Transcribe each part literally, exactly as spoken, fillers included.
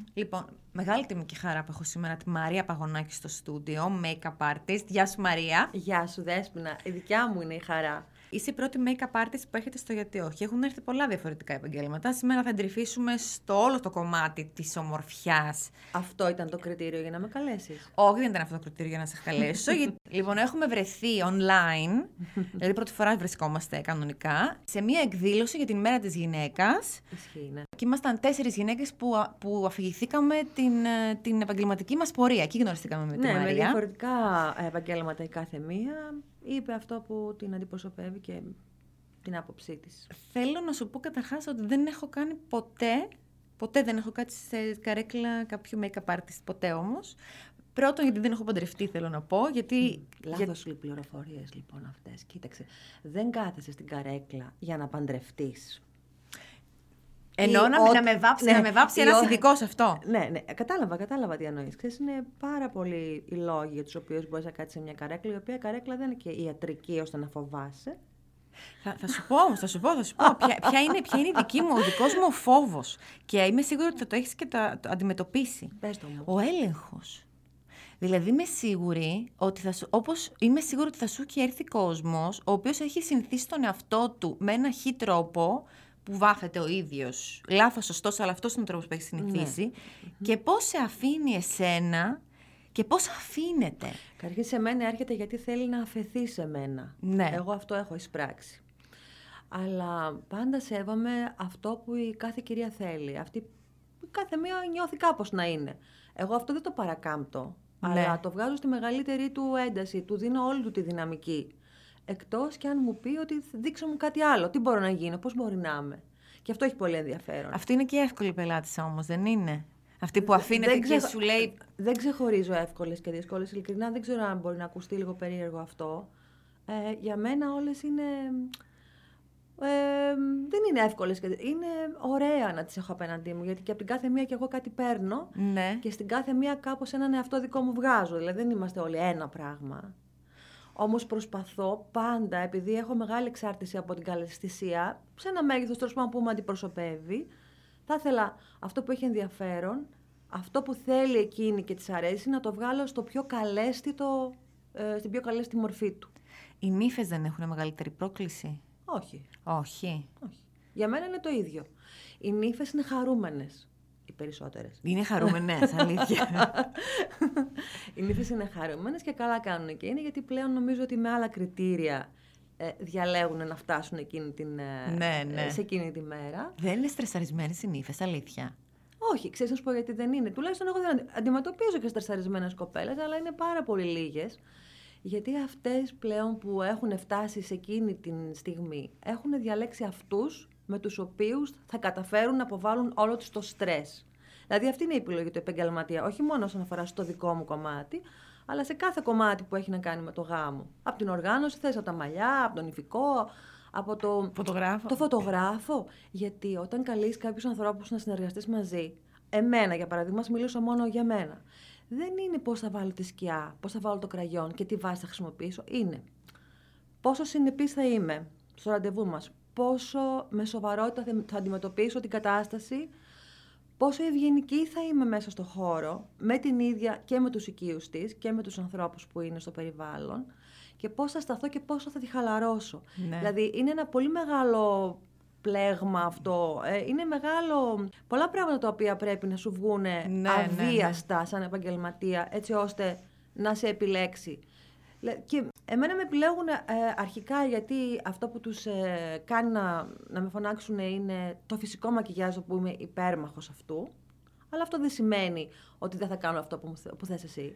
Λοιπόν, μεγάλη τιμή και χαρά που έχω σήμερα τη Μαρία Παγωνάκη στο στούντιο, make-up artist. Γεια σου, Μαρία. Γεια σου, Δέσποινα. Η δικιά μου είναι η χαρά. Είσαι η πρώτη make-up artist που έρχεται στο Γιατί Όχι. Έχουν έρθει πολλά διαφορετικά επαγγέλματα. Σήμερα θα εντρυφήσουμε στο όλο το κομμάτι της ομορφιάς. Αυτό ήταν το κριτήριο για να με καλέσεις? Όχι, δεν ήταν αυτό το κριτήριο για να σε καλέσω. γιατί... Λοιπόν, έχουμε βρεθεί online, δηλαδή πρώτη φορά βρισκόμαστε κανονικά, σε μία εκδήλωση για την Μέρα της Γυναίκας. Ισχύει, ναι. Και ήμασταν τέσσερις γυναίκες που, που αφηγηθήκαμε την, την επαγγελματική μας πορεία. Εκεί γνωριστήκαμε με τη ναι, Μαρία. Με διαφορετικά επαγγέλματα η κάθε μία είπε αυτό που την αντιπροσωπεύει και την άποψή της. Θέλω να σου πω καταρχάς ότι δεν έχω κάνει ποτέ, ποτέ δεν έχω κάτσει σε καρέκλα κάποιου make-up artist, ποτέ όμως. Πρώτον, γιατί δεν έχω παντρευτεί, θέλω να πω. Γιατί... Mm, λάθος για... πληροφορίες λοιπόν αυτές. Κοίταξε, δεν κάθεσαι στην καρέκλα για να παντρευτείς. Εννοώ να, ο... να με βάψει, ναι, να με βάψει ένας ο... ειδικός αυτό. Ναι, ναι, κατάλαβα, κατάλαβα τι εννοείς. Ξέρεις, είναι πάρα πολλοί οι λόγοι για τους οποίους μπορείς να κάτσεις σε μια καρέκλα, η οποία καρέκλα δεν είναι και ιατρική ώστε να φοβάσαι. Θα, θα σου πω όμως, θα σου πω, θα σου πω ποια, ποια, είναι, ποια είναι η δική μου, ο δικός μου ο φόβος. Και είμαι σίγουρη ότι θα το έχεις και το, το αντιμετωπίσει. Πες το μου. Ο έλεγχος. Δηλαδή είμαι σίγουρη ότι θα σου, όπως είμαι σίγουρη ότι θα σου έχει έρθει κόσμος, ο οποίος έχει συνηθίσει τον εαυτό του με ένα χι τρόπο, που βάφεται ο ίδιος. Λάθος, σωστός, αλλά αυτός είναι ο τρόπος που έχει συνηθίσει. Ναι. Και πώς σε αφήνει εσένα και πώς αφήνεται. Καταρχήν σε μένα έρχεται γιατί θέλει να αφαιθεί σε μένα. Ναι. Εγώ αυτό έχω εισπράξει. Αλλά πάντα σέβομαι αυτό που η κάθε κυρία θέλει. Αυτή, η κάθε μία νιώθει κάπως να είναι. Εγώ αυτό δεν το παρακάμπτω. Ναι. Αλλά το βγάζω στη μεγαλύτερη του ένταση. Του δίνω όλη του τη δυναμική. Εκτός και αν μου πει ότι δείξε μου κάτι άλλο. Τι μπορώ να γίνω, πώς μπορεί να είμαι. Και αυτό έχει πολύ ενδιαφέρον. Αυτή είναι και εύκολη πελάτησα όμως, δεν είναι? Αυτή που αφήνεται και ξεχ... σου λέει... Δεν ξεχωρίζω εύκολες και δύσκολες. Ειλικρινά δεν ξέρω αν μπορεί να ακουστεί λίγο περίεργο αυτό. Ε, για μένα όλες είναι... Ε, δεν είναι εύκολες και είναι ωραία να τις έχω απέναντί μου. Γιατί και από την κάθε μία και εγώ κάτι παίρνω. Ναι. Και στην κάθε μία κάπως έναν εαυτό δικό μου βγάζω. Δηλαδή δεν είμαστε όλοι ένα πράγμα. Όμως προσπαθώ πάντα, επειδή έχω μεγάλη εξάρτηση από την καλαισθησία, σε ένα μέγεθος τέλος πάντων που με αντιπροσωπεύει, θα ήθελα αυτό που έχει ενδιαφέρον, αυτό που θέλει εκείνη και της αρέσει, να το βγάλω στο πιο καλέσθητο, ε, στην πιο καλέσθητη μορφή του. Οι νύφες δεν έχουν μεγαλύτερη πρόκληση? Όχι. Όχι. Όχι. Για μένα είναι το ίδιο. Οι νύφες είναι χαρούμενες. Οι περισσότερες. Είναι χαρούμενες, αλήθεια. Οι νύφες είναι χαρούμενες και καλά κάνουν και είναι, γιατί πλέον νομίζω ότι με άλλα κριτήρια ε, διαλέγουν να φτάσουν εκείνη την, ναι, ναι. Ε, σε εκείνη τη μέρα. Δεν είναι στρεσαρισμένες οι νύφες, αλήθεια? Όχι, ξέρεις να σου πω γιατί δεν είναι. Τουλάχιστον εγώ δεν αντιμετωπίζω και στρεσαρισμένες κοπέλες, αλλά είναι πάρα πολύ λίγες. Γιατί αυτές πλέον που έχουν φτάσει σε εκείνη τη στιγμή έχουν διαλέξει αυτούς με τους οποίους θα καταφέρουν να αποβάλουν όλο τους το στρες. Δηλαδή αυτή είναι η επιλογή του επαγγελματία, όχι μόνο όσον αφορά στο δικό μου κομμάτι, αλλά σε κάθε κομμάτι που έχει να κάνει με το γάμο. Από την οργάνωση, θες, από τα μαλλιά, από τον ηφικό, από το φωτογράφο. το φωτογράφο. Γιατί όταν καλείς κάποιους ανθρώπους να συνεργαστείς μαζί, εμένα για παράδειγμα, μιλήσω μόνο για μένα, δεν είναι πώς θα βάλω τη σκιά, πώς θα βάλω το κραγιόν και τι βάση θα χρησιμοποιήσω. Είναι πόσο συνεπής θα είμαι στο ραντεβού μας, πόσο με σοβαρότητα θα αντιμετωπίσω την κατάσταση, πόσο ευγενική θα είμαι μέσα στο χώρο, με την ίδια και με τους οικείους της και με τους ανθρώπους που είναι στο περιβάλλον, και πώς θα σταθώ και πόσο θα τη χαλαρώσω. Ναι. Δηλαδή είναι ένα πολύ μεγάλο πλέγμα αυτό. Ε, είναι μεγάλο, πολλά πράγματα τα οποία πρέπει να σου βγουν ναι, αβίαστα ναι, ναι. σαν επαγγελματία, έτσι ώστε να σε επιλέξει. Και εμένα με επιλέγουν ε, αρχικά γιατί αυτό που τους ε, κάνει να, να με φωνάξουν είναι το φυσικό μακιγιάζ, που είμαι υπέρμαχος αυτού. Αλλά αυτό δεν σημαίνει ότι δεν θα κάνω αυτό που, που θες εσύ.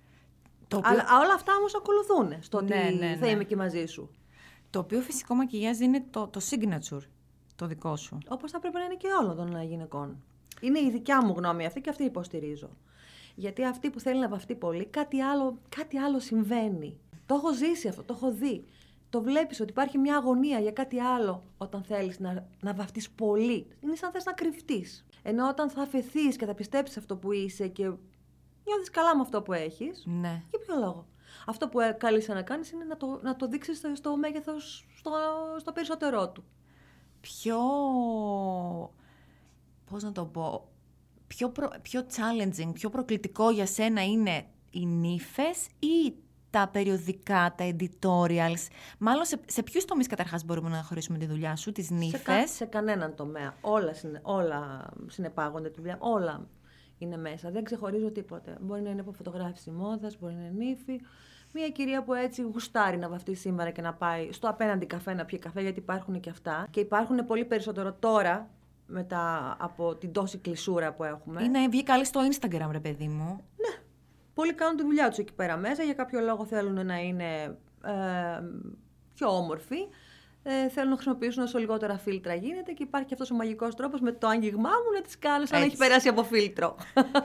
Το οποίο... Αλλά όλα αυτά όμως ακολουθούν στο ότι ναι, ναι, ναι. θα είμαι και μαζί σου. Το οποίο φυσικό μακιγιάζ είναι το, το signature, το δικό σου. Όπως θα πρέπει να είναι και όλων των γυναικών. Είναι η δικιά μου γνώμη αυτή και αυτή υποστηρίζω. Γιατί αυτή που θέλει να βαφτεί πολύ, κάτι άλλο, κάτι άλλο συμβαίνει. Το έχω ζήσει αυτό, το έχω δει. Το βλέπεις ότι υπάρχει μια αγωνία για κάτι άλλο όταν θέλεις να, να βαφτείς πολύ. Είναι σαν θες να κρυφτείς. Ενώ όταν θα αφαιθείς και θα πιστέψεις αυτό που είσαι και νιώθεις καλά με αυτό που έχεις, ναι. για ποιο λόγο. Αυτό που καλείσαι να κάνεις είναι να το, να το δείξεις στο, στο μέγεθος, στο, στο περισσότερό του. Πιο, πώς να το πω, πιο, προ, πιο challenging, πιο προκλητικό για σένα είναι οι νύφες ή τα περιοδικά, τα editorials? Μάλλον σε, σε ποιους τομείς καταρχάς μπορούμε να χωρίσουμε τη δουλειά σου, τις νύφες? Σε, κα, σε κανέναν τομέα. Όλα, συνε, όλα συνεπάγονται τη δουλειά. Όλα είναι μέσα. Δεν ξεχωρίζω τίποτε. Μπορεί να είναι από φωτογράφηση μόδας, μπορεί να είναι νύφη. Μια κυρία που έτσι γουστάρει να βαφτεί σήμερα και να πάει στο απέναντι καφέ να πιει καφέ, γιατί υπάρχουν και αυτά. Και υπάρχουν πολύ περισσότερο τώρα, μετά από την τόση κλεισούρα που έχουμε. Ή να βγει καλή στο Instagram, ρε παιδί μου. Ναι. Πολλοί κάνουν τη δουλειά τους εκεί πέρα μέσα. Για κάποιο λόγο θέλουν να είναι ε, πιο όμορφοι. Ε, θέλουν να χρησιμοποιήσουν όσο λιγότερα φίλτρα γίνεται και υπάρχει και αυτός ο μαγικός τρόπος με το άγγιγμά μου να τις κάνω σαν να έχει περάσει από φίλτρο.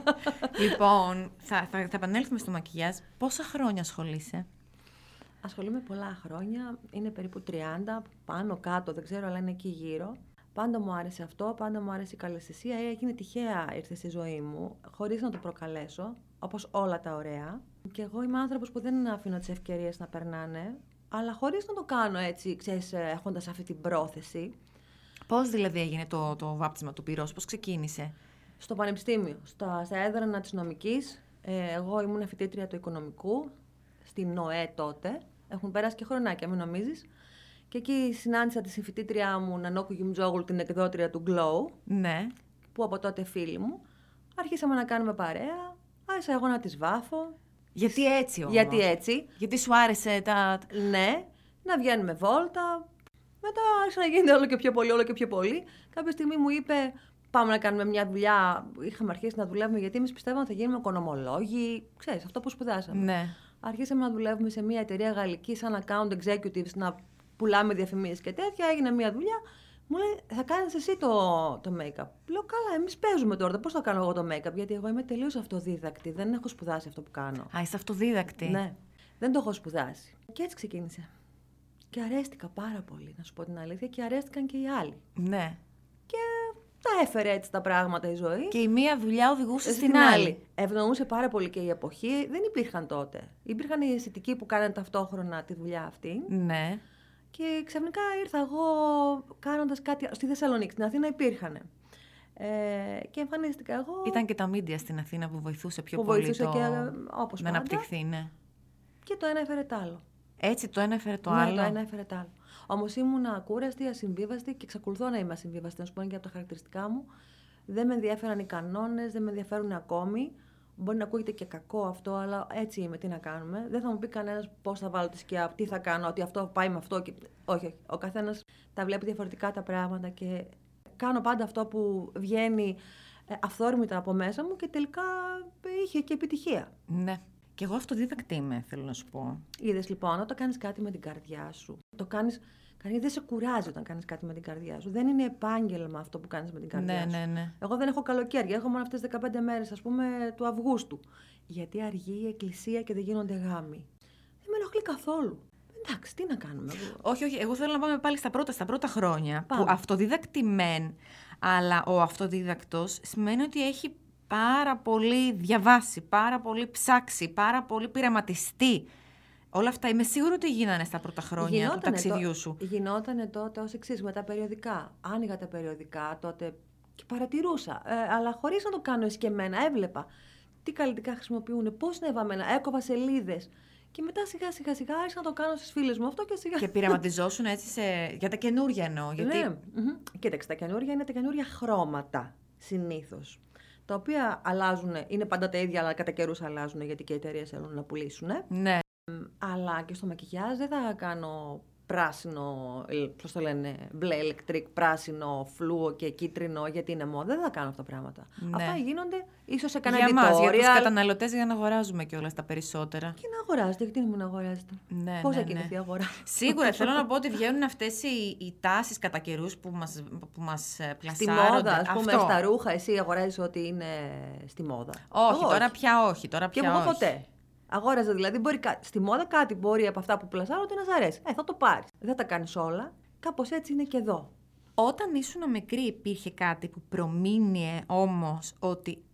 Λοιπόν, θα, θα, θα επανέλθουμε στο μακιγιάζ. Πόσα χρόνια ασχολείσαι? Ασχολούμαι πολλά χρόνια. Είναι περίπου τριάντα, πάνω κάτω, δεν ξέρω, αλλά είναι εκεί γύρω. Πάντα μου άρεσε αυτό, πάντα μου άρεσε η καλλαισθησία. Έγινε τυχαία, ήρθε στη ζωή μου, χωρίς να το προκαλέσω, όπως όλα τα ωραία. Και εγώ είμαι άνθρωπος που δεν αφήνω τις ευκαιρίες να περνάνε, αλλά χωρίς να το κάνω έτσι, ξέρεις, έχοντας αυτή την πρόθεση. Πώς δηλαδή έγινε το, το βάπτισμα του πυρός, πώς ξεκίνησε? Στο πανεπιστήμιο, στα, στα έδρανα της νομικής. Ε, εγώ ήμουν φοιτήτρια του οικονομικού, στην ΝΟΕ τότε. Έχουν περάσει και χρονάκια, μην νομίζεις. Και εκεί συνάντησα τη συμφοιτήτριά μου, Νανόκου Γιουμτζόγλου, την εκδότρια του Glow. Ναι. Που από τότε φίλη μου. Άρχισαμε να κάνουμε παρέα. Άρχισα εγώ να τις βάφω. Γιατί έτσι όμως? Γιατί έτσι. Γιατί σου άρεσε τα... Ναι. Να βγαίνουμε βόλτα. Μετά άρχισε να γίνεται όλο και πιο πολύ, όλο και πιο πολύ. Κάποια στιγμή μου είπε, πάμε να κάνουμε μια δουλειά. Είχαμε αρχίσει να δουλεύουμε, γιατί εμείς πιστεύαμε ότι θα γίνουμε οικονομολόγοι. Ξέρεις, αυτό που σπουδάσαμε. Ναι. Αρχίσαμε να δουλεύουμε σε μια εταιρεία γαλλική, σαν account executives, να πουλάμε διαφημίσεις και τέτοια. Έγινε μια δουλειά. Μου λέει, θα κάνεις εσύ το, το make-up. Λέω, καλά, εμείς παίζουμε τώρα. Πώς θα κάνω εγώ το make-up? Γιατί εγώ είμαι τελείως αυτοδίδακτη. Δεν έχω σπουδάσει αυτό που κάνω. Α, είσαι αυτοδίδακτη. Ναι. Δεν το έχω σπουδάσει. Και έτσι ξεκίνησε. Και αρέστηκα πάρα πολύ, να σου πω την αλήθεια, και αρέστηκαν και οι άλλοι. Ναι. Και τα έφερε έτσι τα πράγματα η ζωή. Και η μία δουλειά οδηγούσε στην, στην άλλη. άλλη. Ευνοούσε πάρα πολύ και η εποχή. Δεν υπήρχαν τότε. Υπήρχαν οι αισθητικοί που κάνανε ταυτόχρονα τη δουλειά αυτή. Ναι. Και ξαφνικά ήρθα εγώ κάνοντας κάτι. Στη Θεσσαλονίκη, στην Αθήνα υπήρχαν. Ε, και εμφανίστηκα εγώ. Ήταν και τα μίντια στην Αθήνα που βοηθούσε πιο που πολύ βοηθούσε το... και, όπως να πάντα, αναπτυχθεί, ναι. Και το ένα έφερε το άλλο. Έτσι το ένα έφερε το ναι, άλλο. Το ένα έφερε το άλλο. Όμως ήμουν ακούραστη, ασυμβίβαστη και εξακολουθώ να είμαι ασυμβίβαστη. Να σου πω και από τα χαρακτηριστικά μου. Δεν με ενδιαφέραν οι κανόνες, δεν με ενδιαφέρουν ακόμη. Μπορεί να ακούγεται και κακό αυτό, αλλά έτσι είμαι. Τι να κάνουμε. Δεν θα μου πει κανένας πώς θα βάλω τη σκιά, τι θα κάνω, ότι αυτό πάει με αυτό. Και... Όχι, όχι. Ο καθένας τα βλέπει διαφορετικά τα πράγματα και κάνω πάντα αυτό που βγαίνει αυθόρμητα από μέσα μου και τελικά είχε και επιτυχία. Ναι. Και εγώ αυτοδίδακτη είμαι, θέλω να σου πω. Είδες λοιπόν, όταν κάνεις κάτι με την καρδιά σου, το κάνεις. Κανείς δεν σε κουράζει όταν κάνεις κάτι με την καρδιά σου. Δεν είναι επάγγελμα αυτό που κάνεις με την καρδιά ναι, σου. Ναι, ναι. Εγώ δεν έχω καλοκαίρια. Έχω μόνο αυτές τις δεκαπέντε μέρες, ας πούμε, του Αυγούστου. Γιατί αργεί η εκκλησία και δεν γίνονται γάμοι. Δεν με ενοχλεί καθόλου. Εντάξει, τι να κάνουμε. Όχι, όχι. Εγώ θέλω να πάμε πάλι στα πρώτα, στα πρώτα χρόνια. Πάμε. Που αυτοδίδακτη μεν, αλλά ο αυτοδίδακτος σημαίνει ότι έχει πάρα πολύ διαβάσει, πάρα πολύ ψάξει, πάρα πολύ πειραματιστεί. Όλα αυτά είμαι σίγουρη ότι γίνανε στα πρώτα χρόνια γινότανε του ταξιδιού το, σου. Γινότανε τότε ως εξής, με τα περιοδικά. Άνοιγα τα περιοδικά τότε και παρατηρούσα. Ε, αλλά χωρίς να το κάνω εσκεμμένα, έβλεπα τι καλλιτικά χρησιμοποιούν, πώς είναι βαμμένα, έκοβα σελίδες. Και μετά σιγά σιγά σιγά άρχισα να το κάνω στις φίλες μου αυτό και σιγά. Και πειραματιζόσουν έτσι σε... για τα καινούργια εννοώ. Γιατί... Ναι. Mm-hmm. Κοίταξε, τα καινούργια είναι τα καινούργια χρώματα συνήθως. Τα οποία αλλάζουν, είναι πάντα τα ίδια, αλλά κατά καιρούς αλλάζουν γιατί και οι εταιρείες θέλουν να πουλήσουν. Ναι. Αλλά και στο μακιγιάζ δεν θα κάνω πράσινο, πώς το λένε, μπλε ηλεκτρικ, πράσινο, φλούο και κίτρινο, γιατί είναι μόδα. Δεν θα κάνω αυτά τα πράγματα. Ναι. Αυτά γίνονται ίσως σε κανένα για μας, για τους αλλά... καταναλωτές, για να αγοράζουμε κιόλας τα περισσότερα. Και να αγοράζετε, γιατί να μην αγοράζετε. Ναι, πώς ναι, θα κινηθεί η ναι. αγορά. Σίγουρα θέλω να πω ότι βγαίνουν αυτές οι, οι τάσεις κατά καιρούς που μας, που μας πλασάρονται. Στη μόδα, ας πούμε, αυτό. Στα ρούχα, εσύ αγοράζεις ότι είναι στη μόδα. Όχι, τώρα όχι. πια όχι. Τώρα πια και εγώ όχι. ποτέ. Αγόραζα δηλαδή, μπορεί, στη μόδα κάτι μπορεί από αυτά που πλασάρονται να σ' αρέσει. Ε, θα το πάρεις. Δεν τα κάνεις όλα. Κάπως έτσι είναι και εδώ. Όταν ήσουν μικρή υπήρχε κάτι που προμήνυε όμως ότι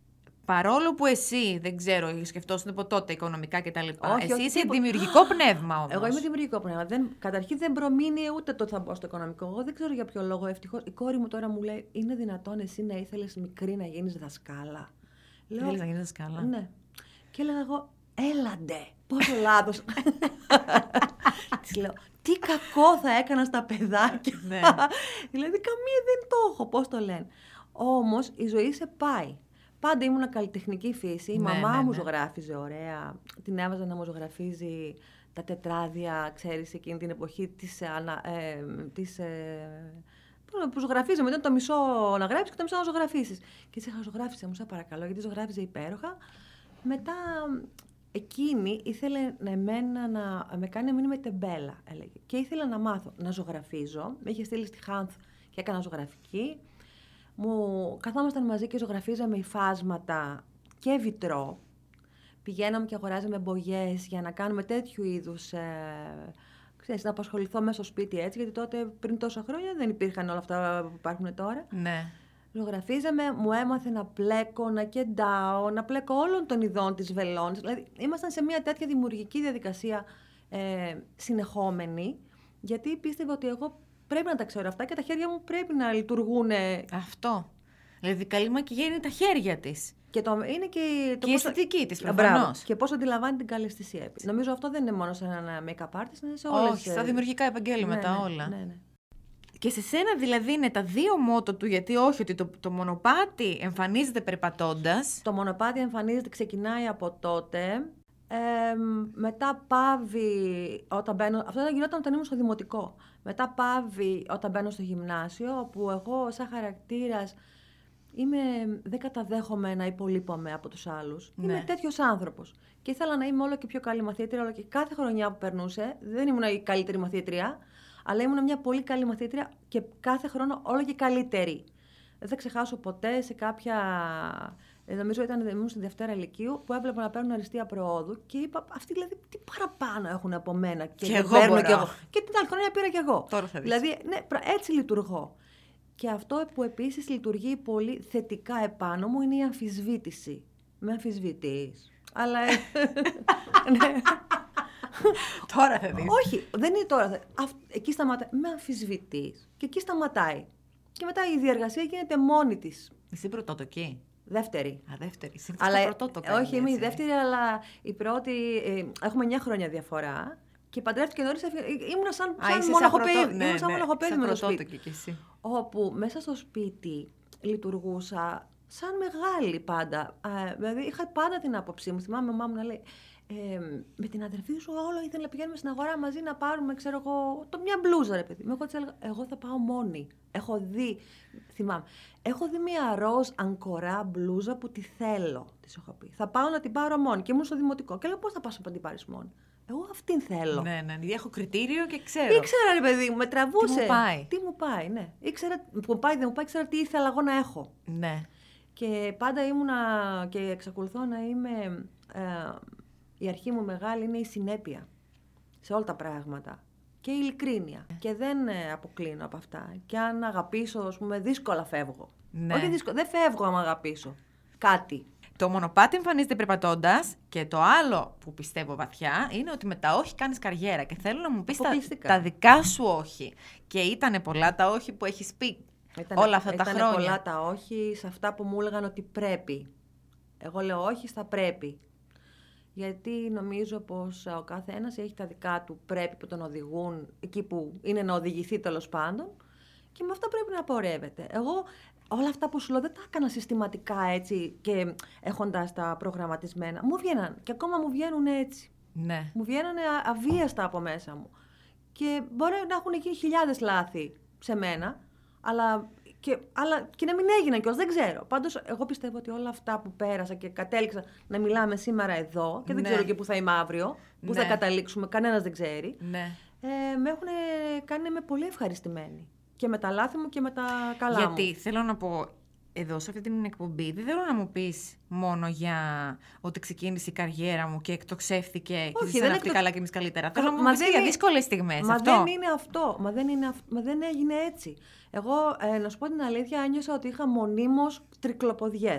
Παρόλο που εσύ, δεν ξέρω, σκεφτόσουν από τότε οικονομικά κτλ. Όχι, Εσύ όχι, είσαι τίποτα. δημιουργικό πνεύμα όμως. Εγώ είμαι δημιουργικό πνεύμα. Δεν, καταρχήν δεν προμείνει ούτε το θα μπω στο οικονομικό. Εγώ δεν ξέρω για ποιο λόγο. Ευτυχώς η κόρη μου τώρα μου λέει: είναι δυνατόν εσύ να ήθελες μικρή να γίνεις δασκάλα? Λέω, θέλεις να γίνεις δασκάλα? Ναι. Και έλεγα εγώ: έλαντε, πόσο λάθος. Της λέω: τι κακό θα έκανα στα παιδάκια. Ναι. Δηλαδή, καμία δεν το έχω. Πώς το λένε. Όμως η ζωή σε πάει. Πάντα ήμουν καλλιτεχνική φύση. Η Ναι, μαμά ναι, μου ναι. ζωγράφιζε ωραία. Την έβαζα να μου ζωγραφίζει τα τετράδια, ξέρεις, εκείνη την εποχή της... ανα- ε, της ε, που ζωγραφίζαμε, ήταν το μισό να γράψεις και το μισό να ζωγραφίσεις. Και της είχα: ζωγράφισε μου, σε παρακαλώ, γιατί ζωγράφιζε υπέροχα. Μετά εκείνη ήθελε να εμένα να με κάνει να μην είμαι τεμπέλα, έλεγε. Και ήθελα να μάθω να ζωγραφίζω. Με είχε στείλει στη Χάνθ και έκανα ζωγραφική. Μου καθόμασταν μαζί και ζωγραφίζαμε υφάσματα και βιτρό. Πηγαίναμε και αγοράζαμε μπογιές για να κάνουμε τέτοιου είδους, ε, ξέρεις, να απασχοληθώ μέσα στο σπίτι έτσι, γιατί τότε πριν τόσα χρόνια δεν υπήρχαν όλα αυτά που υπάρχουν τώρα. Ναι. Ζωγραφίζαμε, μου έμαθε να πλέκω, να κεντάω, να πλέκω όλων των ειδών της βελόνης. Δηλαδή, ήμασταν σε μια τέτοια δημιουργική διαδικασία ε, συνεχόμενη, γιατί πίστευα ότι εγώ πρέπει να τα ξέρω αυτά και τα χέρια μου πρέπει να λειτουργούν. Αυτό. Δηλαδή, καλή μακιγέρ είναι τα χέρια της. Και το, είναι και, το και η πώς, αισθητική της, μπράβο, προφανώς. και πώς αντιλαμβάνει την καλαισθησία. Νομίζω αυτό δεν είναι μόνο σε ένα make-up artist, είναι σε όλες. Όχι, στα δημιουργικά επαγγέλματα ναι, ναι, όλα. Ναι, ναι. Και σε σένα δηλαδή είναι τα δύο μότο του, γιατί όχι ότι το, το μονοπάτι εμφανίζεται περπατώντας. Το μονοπάτι εμφανίζεται, ξεκινάει από τότε. Ε, μετά πάβει όταν μπαίνω. Αυτό δεν γινόταν όταν ήμουν στο δημοτικό. Μετά πάβει όταν μπαίνω στο γυμνάσιο, όπου εγώ σαν χαρακτήρας είμαι, δεν καταδέχομαι να υπολείπομαι από τους άλλους. Ναι. Είμαι τέτοιος άνθρωπος. Και ήθελα να είμαι όλο και πιο καλή μαθήτρια, όλο και κάθε χρονιά που περνούσε. Δεν ήμουν η καλύτερη μαθήτρια, αλλά ήμουν μια πολύ καλή μαθήτρια και κάθε χρόνο όλο και καλύτερη. Δεν θα ξεχάσω ποτέ σε κάποια. Νομίζω ήταν ήμουν στη Δευτέρα Λυκείου που έβλεπα να παίρνουν αριστεία προόδου και είπα: αυτοί δηλαδή τι παραπάνω έχουν από μένα. Και, και δεν εγώ παίρνω μπορώ. κι εγώ. Και την άλλη χρονιά πήρα κι εγώ. Τώρα θα δεις. Δηλαδή, ναι, έτσι λειτουργώ. Και αυτό που επίσης λειτουργεί πολύ θετικά επάνω μου είναι η αμφισβήτηση. Με αμφισβητείς. Αλλά. Ναι. Τώρα θα δεις. Όχι, δεν είναι τώρα. Αυ... Εκεί σταματάει. Με αμφισβητείς. Και εκεί σταματάει. Και μετά η διεργασία γίνεται μόνη της. Εσύ πρωτότοκη. Δεύτερη. Α, δεύτερη. Εσύ Αλλά, πρωτότοκα. όχι, είμαι η δεύτερη, αλλά η πρώτη. Ε, έχουμε εννιά χρόνια διαφορά. Και παντρεύτηκε νωρίς. Ήμουν σαν, σαν μοναχοπέδι. Ναι, ήμουν σαν ναι, μοναχοπέδι σαν με το σπίτι. πρωτότοκη κι εσύ. Όπου μέσα στο σπίτι λειτουργούσα σαν μεγάλη πάντα. Ε, δηλαδή είχα πάντα την άποψή μου. Θυμάμαι η μαμά μου να λέει: ε, με την αδερφή σου όλο ήθελα να πηγαίνουμε στην αγορά μαζί να πάρουμε, ξέρω εγώ, το μια μπλούζα, ρε παιδί. Εγώ της έλεγα: εγώ θα πάω μόνη. Έχω δει, θυμάμαι, έχω δει μια ροζ ανκορά μπλούζα που τη θέλω, της έχω πει. Θα πάω να την πάρω μόνη. Και ήμουν στο δημοτικό. Και λέω: πώς θα πας να την πάρεις μόνη? Εγώ αυτήν θέλω. Ναι, ναι, ναι, έχω κριτήριο και ξέρω. Ήξερα, ρε παιδί μου, με τραβούσε. Τι μου πάει. Τι μου πάει, ναι. Ήξερα, που μου πάει, δεν μου πάει, ήξερα τι ήθελα εγώ να έχω. Ναι. Και πάντα ήμουνα και εξακολουθώ να είμαι. Ε, η αρχή μου μεγάλη είναι η συνέπεια σε όλα τα πράγματα. Και η ειλικρίνεια. Και δεν ε, αποκλίνω από αυτά. Και αν αγαπήσω, ας πούμε, δύσκολα φεύγω. Ναι. Όχι δύσκολα, δεν φεύγω άμα αγαπήσω κάτι. Το μονοπάτι εμφανίζεται περπατώντας και το άλλο που πιστεύω βαθιά είναι ότι με τα όχι κάνεις καριέρα και θέλω να μου πεις τα, τα δικά σου όχι. Και ήτανε πολλά τα όχι που έχεις πει ήτανε, όλα αυτά τα ήτανε χρόνια. Πολλά τα όχι σε αυτά που μου έλεγαν ότι πρέπει. Εγώ λέω όχι στα πρέπει. Γιατί νομίζω πως ο κάθε ένας έχει τα δικά του πρέπει που τον οδηγούν εκεί που είναι να οδηγηθεί τέλος πάντων και με αυτά πρέπει να πορεύεται. Εγώ όλα αυτά που σου λέω δεν τα έκανα συστηματικά έτσι και έχοντας τα προγραμματισμένα. Μου βγαίναν και ακόμα μου βγαίνουν έτσι. Ναι. Μου βγαίνανε αβίαστα από μέσα μου. Και μπορεί να έχουν γίνει χιλιάδες λάθη σε μένα, αλλά και, αλλά και να μην έγιναν κιόλας, δεν ξέρω. Πάντως, εγώ πιστεύω ότι όλα αυτά που πέρασα και κατέληξα να μιλάμε σήμερα εδώ, και δεν ναι. ξέρω και πού θα είμαι αύριο, πού ναι. θα καταλήξουμε, κανένας δεν ξέρει, ναι. ε, με έχουν κάνει να είμαι πολύ ευχαριστημένη. Και με τα λάθη μου και με τα καλά Γιατί, μου. Γιατί θέλω να πω, εδώ σε αυτή την εκπομπή, δεν θέλω να μου πεις μόνο για ότι ξεκίνησε η καριέρα μου και εκτοξεύθηκε και είσαι αυτή καλά και εμείς καλύτερα. Θέλω να μου πεις και για δύσκολες στιγμές. Μα αυτό. δεν είναι αυτό. Μα δεν, είναι αυ... Μα δεν έγινε έτσι. Εγώ, ε, να σου πω την αλήθεια, ένιωσα ότι είχα μονίμως τρικλοποδιές.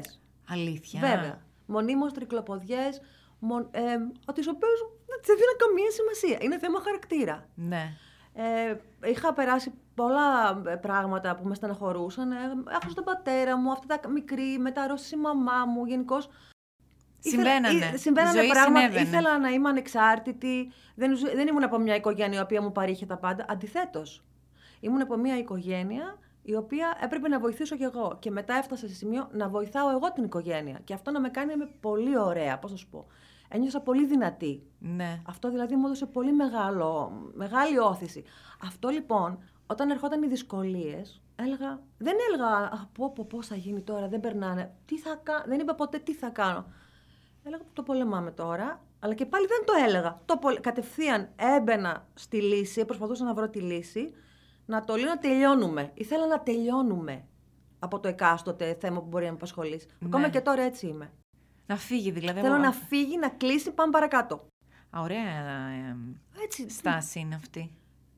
Αλήθεια. Βέβαια. Μονίμως τρικλοποδιές, μον, ε, τις οποίες δεν δίνω καμία σημασία. Είναι θέμα χαρακτήρα. Ναι. Ε, είχα περάσει πολλά πράγματα που με στεναχωρούσαν. Ε, έχω στον πατέρα μου, αυτά τα μικρή, μετά αρρώστησε η μαμά μου, γενικώς. Συμβαίνανε. Συμβαίνανε Ζωή πράγματα. συνέβαινε. Ήθελα να είμαι ανεξάρτητη. Δεν, δεν ήμουν από μια οικογένεια η οποία μου παρήχε τα πάντα. Αντιθέτως, ήμουν από μια οικογένεια η οποία έπρεπε να βοηθήσω κι εγώ. Και μετά έφτασα σε σημείο να βοηθάω εγώ την οικογένεια. Και αυτό να με κάνει να είμαι πολύ ωραία. Πώς θα σου πω. Ένιωσα πολύ δυνατή. Ναι. Αυτό δηλαδή μου έδωσε πολύ μεγάλο, μεγάλη όθηση. Αυτό λοιπόν, όταν ερχόταν οι δυσκολίες, έλεγα, δεν έλεγα «Αχ, πω, πω, πώς θα γίνει τώρα, δεν περνάνε». Τι θα κα... Δεν είπα ποτέ τι θα κάνω. Έλεγα το πολεμάμε τώρα, αλλά και πάλι δεν το έλεγα. Το πολε... Κατευθείαν έμπαινα στη λύση, προσπαθούσα να βρω τη λύση, να το λέω να τελειώνουμε. Ήθελα να τελειώνουμε από το εκάστοτε θέμα που μπορεί να με απασχολήσει. Ναι. Ακόμα και τώρα έτσι είμαι. Να φύγει δηλαδή. Θέλω να φύγει, να κλείσει, πάμε παρακάτω. Α, ωραία ε, έτσι, στάση είναι αυτή.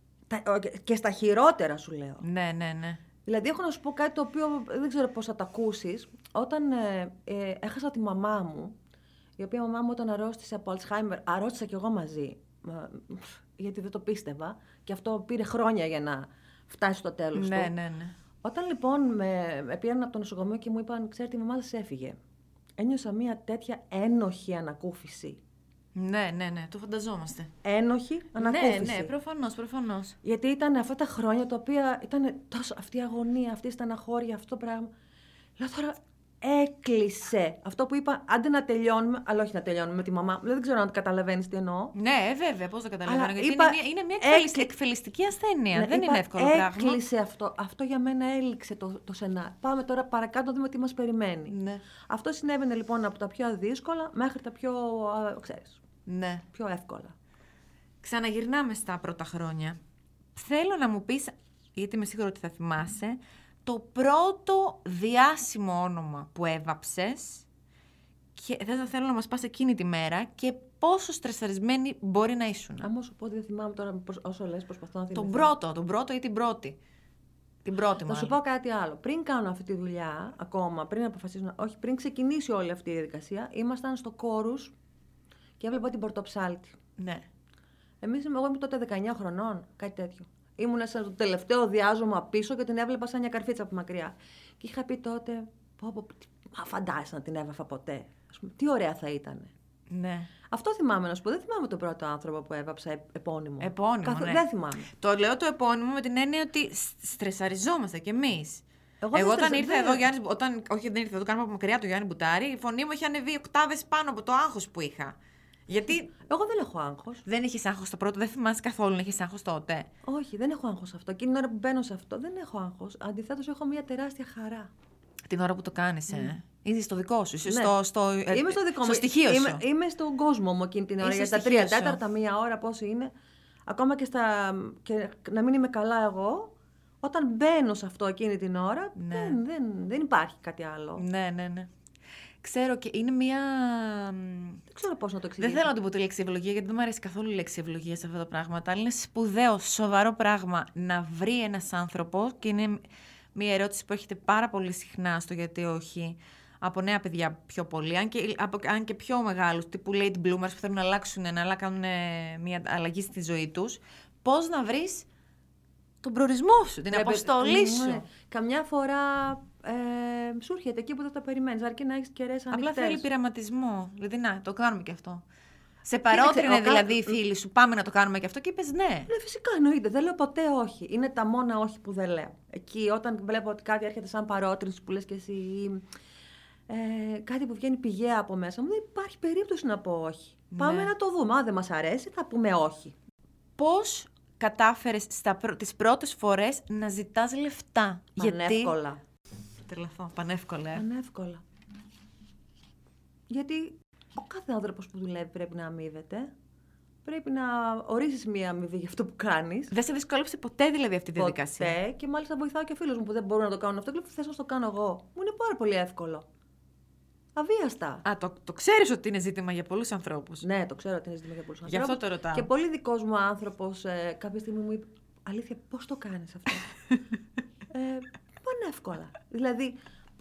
Και στα χειρότερα σου λέω. Ναι, ναι, ναι. Δηλαδή έχω να σου πω κάτι το οποίο δεν ξέρω πώς θα το ακούσεις. Όταν ε, ε, έχασα τη μαμά μου, η οποία μαμά μου όταν αρρώστησε από Αλτσχάιμερ, αρρώστησα κι εγώ μαζί, γιατί δεν το πίστευα. Και αυτό πήρε χρόνια για να φτάσει στο τέλος ναι, του. Ναι, ναι. Όταν λοιπόν με, με πήραν από το νοσοκομείο και μου είπαν, ξέρετε, η μαμά σας έφυγε. Ένιωσα μια τέτοια ένοχη ανακούφιση. Ναι, ναι, ναι, το φανταζόμαστε. Ένοχη ανακούφιση. Ναι, ναι, προφανώς, προφανώς. Γιατί ήταν αυτά τα χρόνια τα οποία ήταν τόσο αυτή η αγωνία, αυτή η στεναχώρια, αυτό το πράγμα. Λέω τώρα, έκλεισε. Αυτό που είπα, άντε να τελειώνουμε, αλλά όχι να τελειώνουμε με τη μαμά. Δεν ξέρω αν καταλαβαίνεις τι εννοώ. Ναι, βέβαια, πώς δεν καταλαβαίνω. Αλλά γιατί είπα, είναι μια, είναι μια εκφελισ... έκλει... εκφελιστική ασθένεια. Ναι, δεν είπα, είναι εύκολο έκλεισε πράγμα. Έκλεισε αυτό. Αυτό για μένα έληξε το, το σενάριο. Πάμε τώρα παρακάτω να δούμε τι μας περιμένει. Ναι. Αυτό συνέβαινε λοιπόν από τα πιο αδύσκολα μέχρι τα πιο, ξέρεις, ναι. πιο εύκολα. Ξαναγυρνάμε στα πρώτα χρόνια. Θέλω να μου πεις, γιατί είμαι σίγουρη ότι θα θυμάσαι, το πρώτο διάσημο όνομα που έβαψες και δεν θέλω να μας πας εκείνη τη μέρα και πόσο στρεσαρισμένη μπορεί να ήσουν. Άμα σου πω ότι δεν θυμάμαι τώρα όσο λες προσπαθώ να θυμηθώ. Τον πρώτο, τον πρώτο ή την πρώτη. Την πρώτη μάλλον. Θα σου πω κάτι άλλο. Πριν κάνω αυτή τη δουλειά, ακόμα, πριν αποφασίσω, όχι, πριν ξεκινήσει όλη αυτή η διαδικασία, ήμασταν στο Κόρους και έβλεπα την Πορτοψάλτη. Ναι. Εμείς, εγώ ήμουν τότε δεκαεννιά χρονών, κάτι τέτοιο. Ήμουνα σαν το τελευταίο διάζωμα πίσω και την έβλεπα σαν μια καρφίτσα από μακριά. Και είχα πει τότε, πω, πω, μα φαντάζεσαι να την έβαφα ποτέ. Ας πούμε, τι ωραία θα ήταν. Ναι. Αυτό θυμάμαι να σου πω. Δεν θυμάμαι τον πρώτο άνθρωπο που έβαψα επώνυμο. Επώνυμο, Καθ... ναι. Δεν θυμάμαι. Το λέω το επώνυμο με την έννοια ότι στρεσαριζόμαστε κι εμείς. Εγώ, Εγώ όταν στρεσα... ήρθα εδώ, Γιάννης, όταν, όχι δεν ήρθα εδώ, κάνουμε από μακριά το Γιάννη Μπουτάρη, η φωνή μου είχε ανεβεί οκτάβες πάνω από το άγχος που είχα. Γιατί. Εγώ δεν έχω άγχος. Δεν είχες άγχος το πρώτο, δεν θυμάσαι καθόλου να είχες άγχος τότε. Όχι, δεν έχω άγχος αυτό. Εκείνη την ώρα που μπαίνω σε αυτό, δεν έχω άγχος. Αντιθέτως, έχω μια τεράστια χαρά. Την ώρα που το κάνεις, ε. Mm. Είσαι στο δικό σου, είσαι ναι. στο, στο, είμαι στο, δικό στο μου. στοιχείο είμαι, σου. Είμαι στον κόσμο μου εκείνη την ώρα. Είσαι για τα τρία τέταρτα, μία ώρα, πόσο είναι. Ακόμα και, στα, και να μην είμαι καλά εγώ, όταν μπαίνω σε αυτό εκείνη την ώρα, ναι. δεν, δεν, δεν υπάρχει κάτι άλλο. Ναι, ναι, ναι. Ξέρω και είναι μια. Δεν ξέρω πώς να το εξηγήσω. Δεν θέλω να την πω τη λέξη ευλογία, γιατί δεν μου αρέσει καθόλου η λέξη ευλογία σε αυτά τα πράγματα. Αλλά είναι σπουδαίο, σοβαρό πράγμα να βρει ένας άνθρωπος, και είναι μια ερώτηση που έρχεται πάρα πολύ συχνά στο γιατί όχι, από νέα παιδιά πιο πολύ, αν και, από, αν και πιο μεγάλους, τύπου late bloomers που θέλουν να αλλάξουν, να κάνουν μια αλλαγή στη ζωή τους. Πώς να βρεις τον προορισμό σου, την αποστολή σου. Ναι. Καμιά φορά ε, σου έρχεται εκεί που δεν τα περιμένεις, αρκεί να έχεις κεραίες ανοιχτές. Απλά θέλει πειραματισμό. Δηλαδή, να, το κάνουμε και αυτό. Σε παρότρινε δηλαδή η φίλη σου, πάμε να το κάνουμε και αυτό, και είπες ναι. Ναι, φυσικά εννοείται. Δεν λέω ποτέ όχι. Είναι τα μόνα όχι που δεν λέω. Εκεί, όταν βλέπω ότι κάτι έρχεται σαν παρότρινση που λες και εσύ, ε, κάτι που βγαίνει πηγαία από μέσα μου, δεν υπάρχει περίπτωση να πω όχι. Ναι. Πάμε να το δούμε. Αν δεν μας αρέσει, θα πούμε όχι. Πώς κατάφερες στα πρω... τις πρώτες φορές να ζητάς λεφτά? Πανεύκολα. Γιατί... Τρελαθώ, πανεύκολα. Ε. Πανεύκολα. Γιατί ο κάθε άνθρωπος που δουλεύει πρέπει να αμείβεται. Πρέπει να ορίσεις μία αμοιβή για αυτό που κάνεις. Δεν σε δυσκόλεψε ποτέ δηλαδή αυτή η διαδικασία? Ποτέ. Και μάλιστα βοηθάω και φίλους μου που δεν μπορούν να το κάνουν αυτό. Και λέω, θες να το κάνω εγώ. Μου είναι πάρα πολύ εύκολο. Αβίαστα. Α, το, το ξέρεις ότι είναι ζήτημα για πολλούς ανθρώπους. Ναι, το ξέρω ότι είναι ζήτημα για πολλούς ανθρώπους. Γι' αυτό το ρωτάω. Και πολύ δικός μου άνθρωπος ε, κάποια στιγμή μου είπε, αλήθεια, πώς το κάνεις αυτό? ε, Πανεύκολα. Δηλαδή,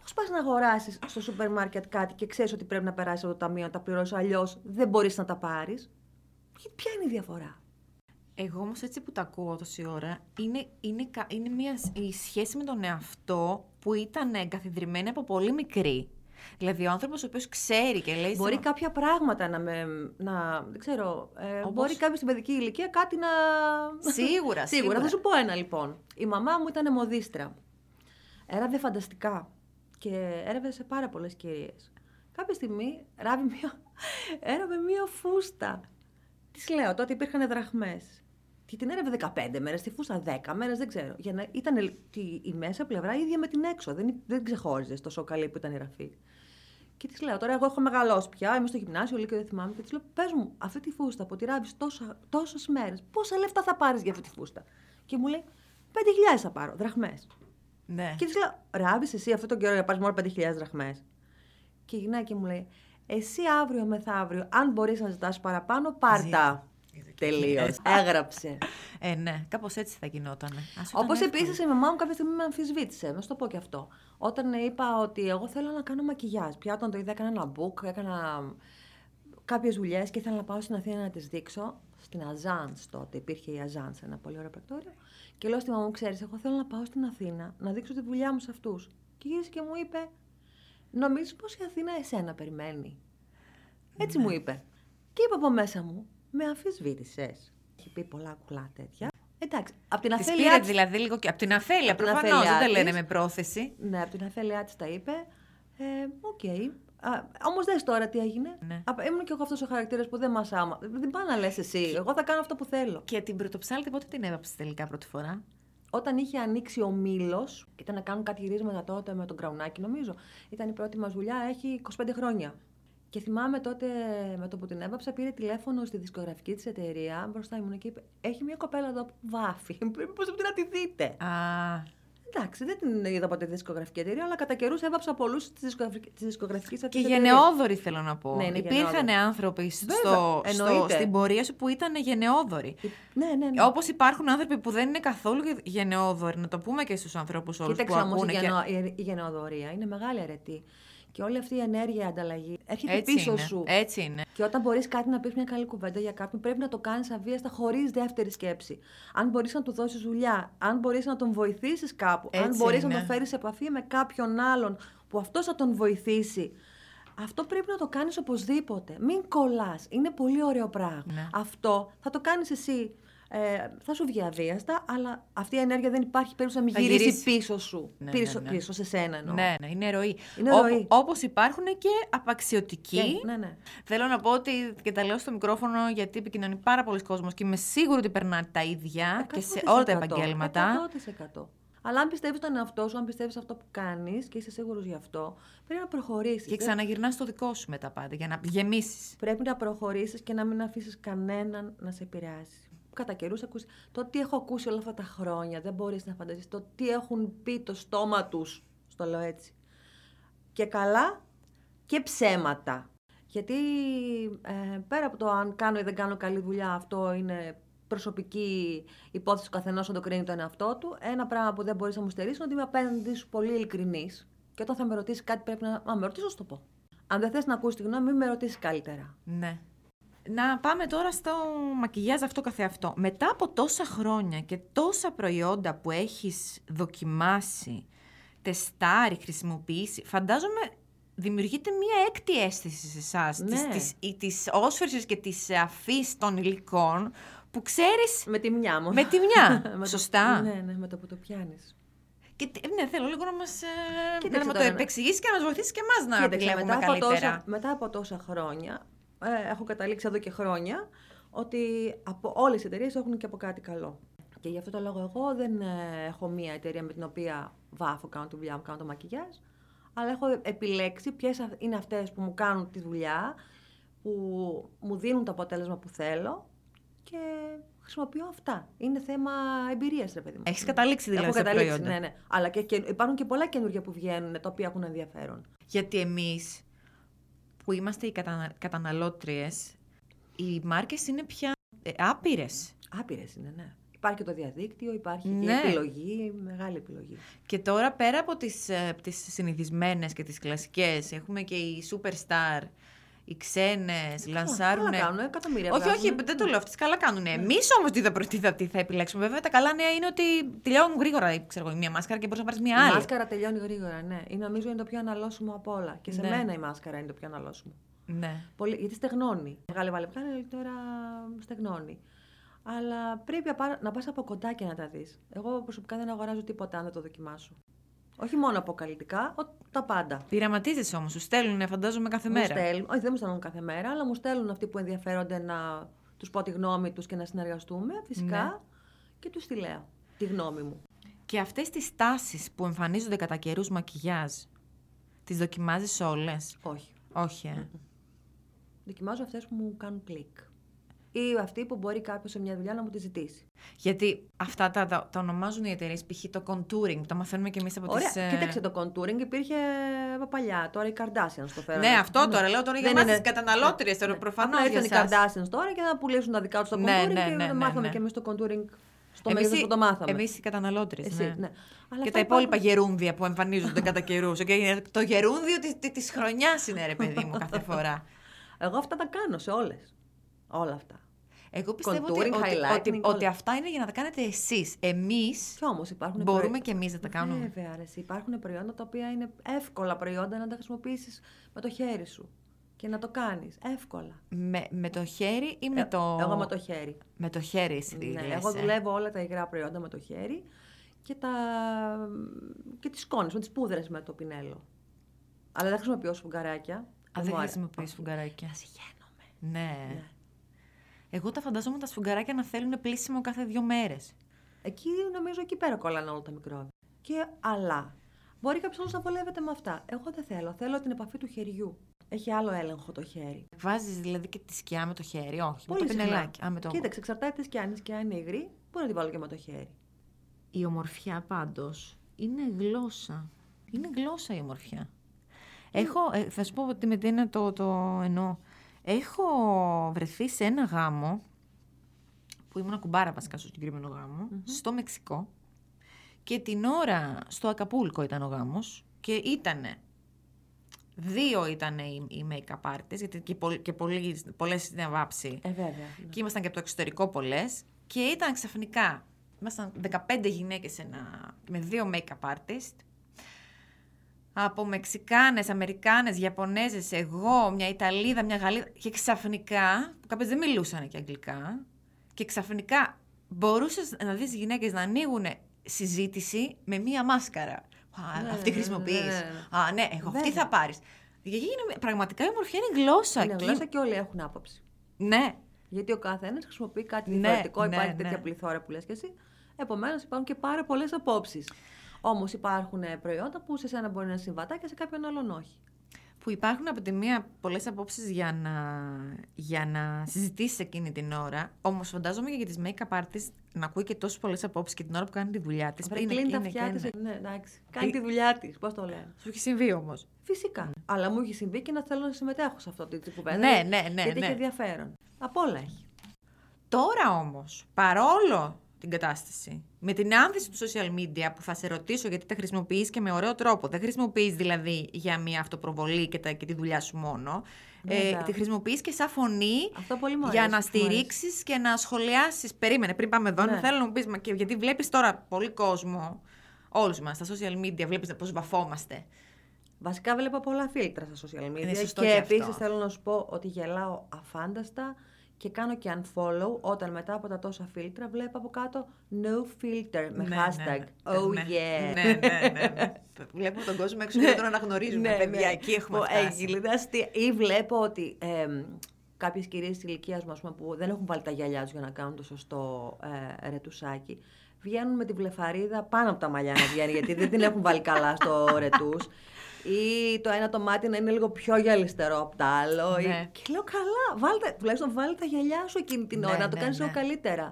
Πώς πας να αγοράσεις στο σούπερ μάρκετ κάτι και ξέρεις ότι πρέπει να περάσεις από το ταμείο, να τα πληρώσεις, αλλιώς δεν μπορείς να τα πάρεις. Ποια είναι η διαφορά? Εγώ όμως έτσι που τα ακούω τόση ώρα, είναι, είναι, είναι μια η σχέση με τον εαυτό που ήταν εγκαθιδρυμένη από πολύ μικρή. Δηλαδή ο άνθρωπος ο οποίος ξέρει και λέει... Μπορεί στο... κάποια πράγματα να με... Να, δεν ξέρω, ε, Όπως... μπορεί κάποιος στην παιδική ηλικία κάτι να... Σίγουρα, σίγουρα. Σίγουρα. Θα σου πω ένα λοιπόν. Η μαμά μου ήταν μοδίστρα. Έραβε φανταστικά και έραβε σε πάρα πολλές κυρίες. Κάποια στιγμή ράβει μία... έραβε μία φούστα. Της λέω, τότε υπήρχαν δραχμές. Και την έρευε δεκαπέντε μέρες, τη φούστα δέκα μέρες, δεν ξέρω. Για να ήταν η μέσα πλευρά ίδια με την έξω. Δεν, δεν ξεχώριζε τόσο καλή που ήταν η ραφή. Και της λέω, τώρα εγώ έχω μεγαλώσει πια, είμαι στο γυμνάσιο, λίγο δεν θυμάμαι. Και της λέω, πες μου, αυτή τη φούστα που τη ράβεις τόσες μέρες, πόσα λεφτά θα πάρεις για αυτή τη φούστα? Και μου λέει, πέντε χιλιάδες θα πάρω, δραχμές. Ναι. Και της λέω, ράβεις εσύ αυτόν τον καιρό για να πάρεις μόνο πέντε χιλιάδες δραχμές? Και η γυναίκα μου λέει, εσύ αύριο μεθαύριο, αν μπορείς να ζητάς παραπάνω, πάρτα. Τελείως. Έγραψε. Ε, ναι, κάπως έτσι θα γινόταν. Όπως επίσης η μαμά μου κάποια στιγμή με αμφισβήτησε, να σου το πω και αυτό. Όταν είπα ότι εγώ θέλω να κάνω μακιγιάζ, πια όταν το είδα, έκανα ένα book, έκανα κάποιες δουλειές και ήθελα να πάω στην Αθήνα να τις δείξω. Στην Αζάνς τότε, υπήρχε η Αζάνς, ένα πολύ ωραίο πρακτόριο. Και λέω στη μαμά μου, ξέρεις, εγώ θέλω να πάω στην Αθήνα να δείξω τη δουλειά μου σε αυτούς. Και γύρισε και μου είπε, νομίζεις πως η Αθήνα εσένα περιμένει? Έτσι ναι. μου είπε. Και είπα από μέσα μου, με αμφισβήτησες. Έχει πει πολλά κουλά τέτοια. Εντάξει, από την αφέλειά της... πήρε δηλαδή λίγο και από την αφέλεια, προφανώς, δεν τα λένε με πρόθεση. Ναι, από την αφέλειά της τα είπε. Οκ. Ε, okay. Όμως δες τώρα τι έγινε. Ναι. Ήμουν και εγώ αυτός ο χαρακτήρας που δεν μας άμα. Δεν πάει να λες εσύ. Εγώ θα κάνω αυτό που θέλω. Και την πρωτοψάλτη πότε την έβαψες τελικά πρώτη φορά? Όταν είχε ανοίξει ο Μήλος, ήταν να κάνουν κάτι γυρίσματα τότε με τον Κραουνάκη, νομίζω. Ήταν η πρώτη μας δουλειά, έχει είκοσι πέντε χρόνια. Και θυμάμαι τότε με το που την έβαψα, πήρε τηλέφωνο στη δισκογραφική της εταιρεία μπροστά μου και είπε: έχει μια κοπέλα εδώ που βάφει. Πώς πρέπει να τη δείτε? Α. Εντάξει, δεν την είδα από τη δισκογραφική εταιρεία, αλλά κατά καιρούς έβαψα πολλούς τη δισκογραφική εταιρεία. Και γενναιόδοροι θέλω να πω. Ναι, υπήρχαν άνθρωποι στο, στο, στην πορεία σου που ήταν γενναιόδοροι. Ναι, ναι, ναι. Όπως υπάρχουν άνθρωποι που δεν είναι καθόλου γενναιόδοροι, να το πούμε και στους ανθρώπους όλους που ακούνε. Κοίταξε όμως, η, και... η γενναιοδορία είναι μεγάλη αρετή. Και όλη αυτή η ενέργεια, η ανταλλαγή έρχεται έτσι πίσω είναι, σου. Έτσι είναι. Και όταν μπορείς κάτι να πεις μια καλή κουβέντα για κάποιον, πρέπει να το κάνεις αβίαστα, χωρίς δεύτερη σκέψη. Αν μπορείς να του δώσεις δουλειά, αν μπορείς να τον βοηθήσεις κάπου, έτσι αν μπορείς να τον φέρεις σε επαφή με κάποιον άλλον που αυτός θα τον βοηθήσει. Αυτό πρέπει να το κάνεις οπωσδήποτε. Μην κολλάς. Είναι πολύ ωραίο πράγμα. Ναι. Αυτό θα το κάνεις εσύ. Ε, θα σου βγει αβίαστα, αλλά αυτή η ενέργεια δεν υπάρχει περίπτωση να μην γυρίσει, γυρίσει πίσω σου. Ναι, πίσω, ναι, ναι. πίσω σε σένα εννοώ. Ναι, ναι, είναι ροή. Είναι ροή. Ό, όπως υπάρχουν και απαξιωτικοί. Ναι, ναι. Θέλω να πω ότι, και τα λέω στο μικρόφωνο γιατί επικοινωνεί πάρα πολλοί κόσμος και είμαι σίγουρη ότι περνάει τα ίδια και σε όλα τα επαγγέλματα. εκατό τοις εκατό. Αλλά αν πιστεύεις τον εαυτό σου, αν πιστεύεις αυτό που κάνεις και είσαι σίγουρος γι' αυτό, πρέπει να προχωρήσεις. Και ξαναγυρνάς στο δικό σου μετά πάντα για να γεμίσεις. Πρέπει να προχωρήσεις και να μην αφήσεις κανέναν να σε επηρεάσει. Κατά καιρούς ακούσει. Το τι έχω ακούσει όλα αυτά τα χρόνια, δεν μπορείς να φανταστείς. Το τι έχουν πει το στόμα τους, στο λέω έτσι. Και καλά και ψέματα. Γιατί ε, πέρα από το αν κάνω ή δεν κάνω καλή δουλειά, αυτό είναι προσωπική υπόθεση του καθενός να το κρίνει τον εαυτό του. Ένα πράγμα που δεν μπορείς να μου στερήσεις είναι ότι είμαι απέναντι σου πολύ ειλικρινής. Και όταν θα με ρωτήσεις κάτι, πρέπει να. Α, με ρωτήσω, το πω. Αν δεν θες να ακούσεις τη γνώμη, μην με ρωτήσεις καλύτερα. Ναι. Να πάμε τώρα στο μακιγιάζ αυτό καθεαυτό. Μετά από τόσα χρόνια και τόσα προϊόντα που έχεις δοκιμάσει, τεστάρει, χρησιμοποιήσει, φαντάζομαι δημιουργείται μία έκτη αίσθηση σε εσάς, ναι. της, της, της όσφρησης και της αφής των υλικών, που ξέρεις... Με τη μια μου. Με τη μια, σωστά. Ναι, ναι, με το που το πιάνεις. Και, ναι, θέλω λίγο να μας Κοίταξε, να το επεξηγήσεις και να μας βοηθήσεις και εμάς να επιλέγουμε μετά καλύτερα. Από τόσα, μετά από τόσα χρόνια, ε, έχω καταλήξει εδώ και χρόνια, ότι από όλες οι εταιρείες έχουν και από κάτι καλό. Και γι' αυτό το λόγο εγώ δεν ε, έχω μία εταιρεία με την οποία βάφω, κάνω τη δουλειά μου, κάνω το μακιγιάζ, αλλά έχω επιλέξει ποιες είναι αυτές που μου κάνουν τη δουλειά, που μου δίνουν το αποτέλεσμα που θέλω και χρησιμοποιώ αυτά. Είναι θέμα εμπειρίας, ρε παιδί μου. Έχεις καταλήξει δηλαδή έχω σε καταλήξει, προϊόντα. ναι, ναι. Αλλά και, και υπάρχουν και πολλά καινούργια που βγαίνουν, τα οποία έχουν ενδιαφέρον. Γιατί εμείς που είμαστε οι κατανα... καταναλώτριες, οι μάρκες είναι πια ε, άπειρες. Άπειρες είναι, ναι. Υπάρχει και το διαδίκτυο, υπάρχει Ναι. και επιλογή, μεγάλη επιλογή. Και τώρα πέρα από τις, ε, τις συνηθισμένες και τις κλασικές, έχουμε και οι superstar, οι ξένες, λανσάρουν. Καλά κάνουν, εκατομμύρια Όχι, όχι, βγάζουν. δεν το λέω, αυτές καλά κάνουν. Εμείς όμως τι θα, προ- τι, θα, τι θα επιλέξουμε. Βέβαια, τα καλά νέα είναι ότι τελειώνουν γρήγορα, ξέρω εγώ, η μία μάσκαρα και μπορείς να πάρεις μία Η άλλη. μάσκαρα τελειώνει γρήγορα, ναι. Ή νομίζω είναι το πιο αναλώσιμο από όλα. Και σε Ναι. μένα η μάσκαρα είναι το πιο αναλώσιμο. Ναι. Πολύ, γιατί στεγνώνει. Μεγάλη βαλεπκάνη τώρα στεγνώνει. Αλλά πρέπει να πας από κοντά και να τα δεις. Εγώ προσωπικά δεν αγοράζω τίποτα αν δεν το δοκιμάσω. Όχι μόνο αποκαλυπτικά, ο- τα πάντα. Πειραματίζεσαι όμως, σου στέλνουν, φαντάζομαι, κάθε Μου μέρα. στέλνουν, όχι δεν μου στέλνουν κάθε μέρα, αλλά μου στέλνουν αυτοί που ενδιαφέρονται να τους πω τη γνώμη τους και να συνεργαστούμε, φυσικά, Ναι. και τους τη λέω, τη γνώμη μου. Και αυτές τις τάσεις που εμφανίζονται κατά καιρούς μακιγιάζ, τις δοκιμάζεις όλες? Όχι. Όχι, ε. Δοκιμάζω αυτές που μου κάνουν κλικ. Ή αυτή που μπορεί κάποιος σε μια δουλειά να μου τη ζητήσει. Γιατί αυτά τα, τα, τα ονομάζουν οι εταιρείες, π.χ. το contouring, τα μαθαίνουμε και εμείς από Ωραία, τις... ε, κοίταξε το contouring υπήρχε από παλιά. Τώρα οι Kardashians το φέρανε. Ναι, αυτό τώρα λέω τώρα για Δεν εμάς είναι- τις καταναλώτριες, Ναι, τώρα ναι. προφανώς Απλά για ήρθαν οι εσάς. Kardashians τώρα και να πουλήσουν τα δικά τους το Ναι, contouring ναι, και ναι, ναι, μάθαμε ναι. και εμείς το contouring στο Εμείς μέγεθος οι- που το μάθαμε. Εμείς οι καταναλώτριες, Εσύ, ναι. ναι. Αλλά Και αυτά τα υπόλοιπα υπάρχουν- γερούντια που εμφανίζονται κατά καιρούς. Και το γερούντιο της, της, της χρονιάς είναι, ρε παιδί μου, κάθε φορά. Εγώ αυτά τα κάνω σε όλες. Όλα αυτά. Εγώ πιστεύω ότι, Contouring, ότι, highlighting, ότι, όλα. ότι αυτά είναι για να τα κάνετε εσείς. Εμείς Κι όμως υπάρχουν μπορούμε προϊ- και εμείς να τα κάνουμε. Βέβαια, ρε, εσύ, υπάρχουν προϊόντα τα οποία είναι εύκολα προϊόντα να τα χρησιμοποιήσεις με το χέρι σου. Και να το κάνεις εύκολα. Με, με το χέρι ή με Ε, το... Εγώ με το χέρι. Με το χέρι εσύ Ναι, λες, εγώ ε. δουλεύω όλα τα υγρά προϊόντα με το χέρι και, τα... και τις σκόνες, με τις πούδρες με το πινέλο. Αλλά δεν χρησιμοποιώ σφουγγαράκια. Α, μου δεν άρεσε. χρησιμοποιείς σφουγγαράκια. Να συγχαίνομαι. Ναι. Ναι. Εγώ τα φαντάζομαι τα σφουγγαράκια να θέλουν πλήσιμο κάθε δύο μέρες. Εκεί νομίζω εκεί πέρα κολλάνε όλα τα μικρόβια. Και αλλά. Μπορεί κάποιο άλλο να βολεύεται με αυτά. Εγώ δεν θέλω. Θέλω την επαφή του χεριού. Έχει άλλο έλεγχο το χέρι. Βάζεις δηλαδή και τη σκιά με το χέρι, όχι, Πολύ με το συχνά. πινελάκι. Α, με το... Κοίταξε, εξαρτάται τι σκιά. Αν η σκιά είναι υγρή, μπορεί να τη βάλω και με το χέρι. Η ομορφιά πάντως είναι γλώσσα. Είναι γλώσσα η ομορφιά. Έχω, ε, θα σου πω ότι με τι είναι το, το εννοώ. Έχω βρεθεί σε ένα γάμο, που ήμουν κουμπάρα βασικά στο συγκεκριμένο γάμο, στο Μεξικό. Και την ώρα στο Ακαπούλκο ήταν ο γάμος και ήτανε, δύο ήταν οι, οι make-up artists, γιατί και, πολλ, και πολλοί, πολλές ήταν βάψη. Ε, βέβαια. Και ήμασταν και από το εξωτερικό πολλές. Και ήταν ξαφνικά, ήμασταν δεκαπέντε γυναίκες σε ένα, με δύο make-up artist. Από Μεξικάνες, Αμερικάνες, Ιαπωνέζες, εγώ, μια Ιταλίδα, μια Γαλλίδα. Και ξαφνικά, που κάποιες δεν μιλούσαν και αγγλικά, και ξαφνικά μπορούσες να δεις γυναίκες να ανοίγουν συζήτηση με μία μάσκαρα. Α, Ναι, αυτή ναι, χρησιμοποιείς. ναι, ναι. Α, ναι, εγώ αυτή Βέβαια. θα πάρεις. Γιατί είναι, πραγματικά η ομορφιά είναι γλώσσα. Είναι Και- γλώσσα και όλοι έχουν άποψη. Ναι. Γιατί ο καθένας χρησιμοποιεί κάτι Ναι, διαφορετικό, ναι, υπάρχει ναι. τέτοια πληθώρα που λες και εσύ. Επομένως υπάρχουν και πάρα πολλές απόψεις. Όμως υπάρχουν ε, προϊόντα που σε σένα μπορεί να είναι συμβατά και σε κάποιον άλλον όχι. Που υπάρχουν από τη μία πολλές απόψεις για να, για να συζητήσεις εκείνη την ώρα. Όμως φαντάζομαι και για τις make-up artists να ακούει και τόσες πολλές απόψεις και την ώρα που κάνει τη δουλειά της. Βρε, Είναι- κλείνει τα είναι αυτιά και της. ένα. Ναι, εντάξει. Κάνει τη δουλειά της. Πώς το λένε. Σου έχει συμβεί όμως. Φυσικά. Αλλά μου έχει συμβεί και να θέλω να συμμετέχω σε αυτό την κουβέντα. Ναι, ναι, ναι, Γιατί ναι. έχει ενδιαφέρον. Απ' όλα έχει. Τώρα όμως, παρόλο την κατάσταση, με την άνθηση του social media που θα σε ρωτήσω γιατί τα χρησιμοποιείς και με ωραίο τρόπο, δεν χρησιμοποιείς δηλαδή για μια αυτοπροβολή και, τα, και τη δουλειά σου μόνο, ε, Βέβαια. τη χρησιμοποιείς και σαν φωνή Αυτό πολύ μου για αρέσει, να μου αρέσει. στηρίξεις και να σχολιάσεις. Περίμενε, πριν πάμε εδώ, Ναι. θέλω να μου πεις, μα και γιατί βλέπεις τώρα πολύ κόσμο, όλους μας, στα social media, βλέπεις πώς βαφόμαστε. Βασικά βλέπω πολλά φίλτρα στα social media. Είναι σωστό και και αυτό. επίσης θέλω να σου πω ότι γελάω αφάνταστα και κάνω και unfollow όταν μετά από τα τόσα φίλτρα βλέπω από κάτω no filter με Ναι, hashtag. ναι, Oh ναι. yeah. Ναι, ναι, ναι, ναι. Βλέπουμε τον κόσμο έξω και δεν τον αναγνωρίζουμε, παιδιά. Εκεί έχουμε Που φτάσει. έχει λιδά αστεία. Ή βλέπω ότι ε, κάποιες κυρίες της ηλικίας μου, ας πούμε, που δεν έχουν βάλει τα γυαλιά τους για να κάνουν το σωστό ε, ρετουσάκι, βγαίνουν με τη βλεφαρίδα πάνω από τα μαλλιά να βγαίνει, γιατί δεν την έχουν βάλει καλά στο ρετούς. Ή το ένα το μάτι να είναι λίγο πιο γυαλιστερό από το άλλο. Ή... Ναι. Και λέω καλά, βάλτε, τουλάχιστον βάλει τα γυαλιά σου εκείνη την Ναι, ώρα, να το ναι, κάνεις ναι. λίγο καλύτερα.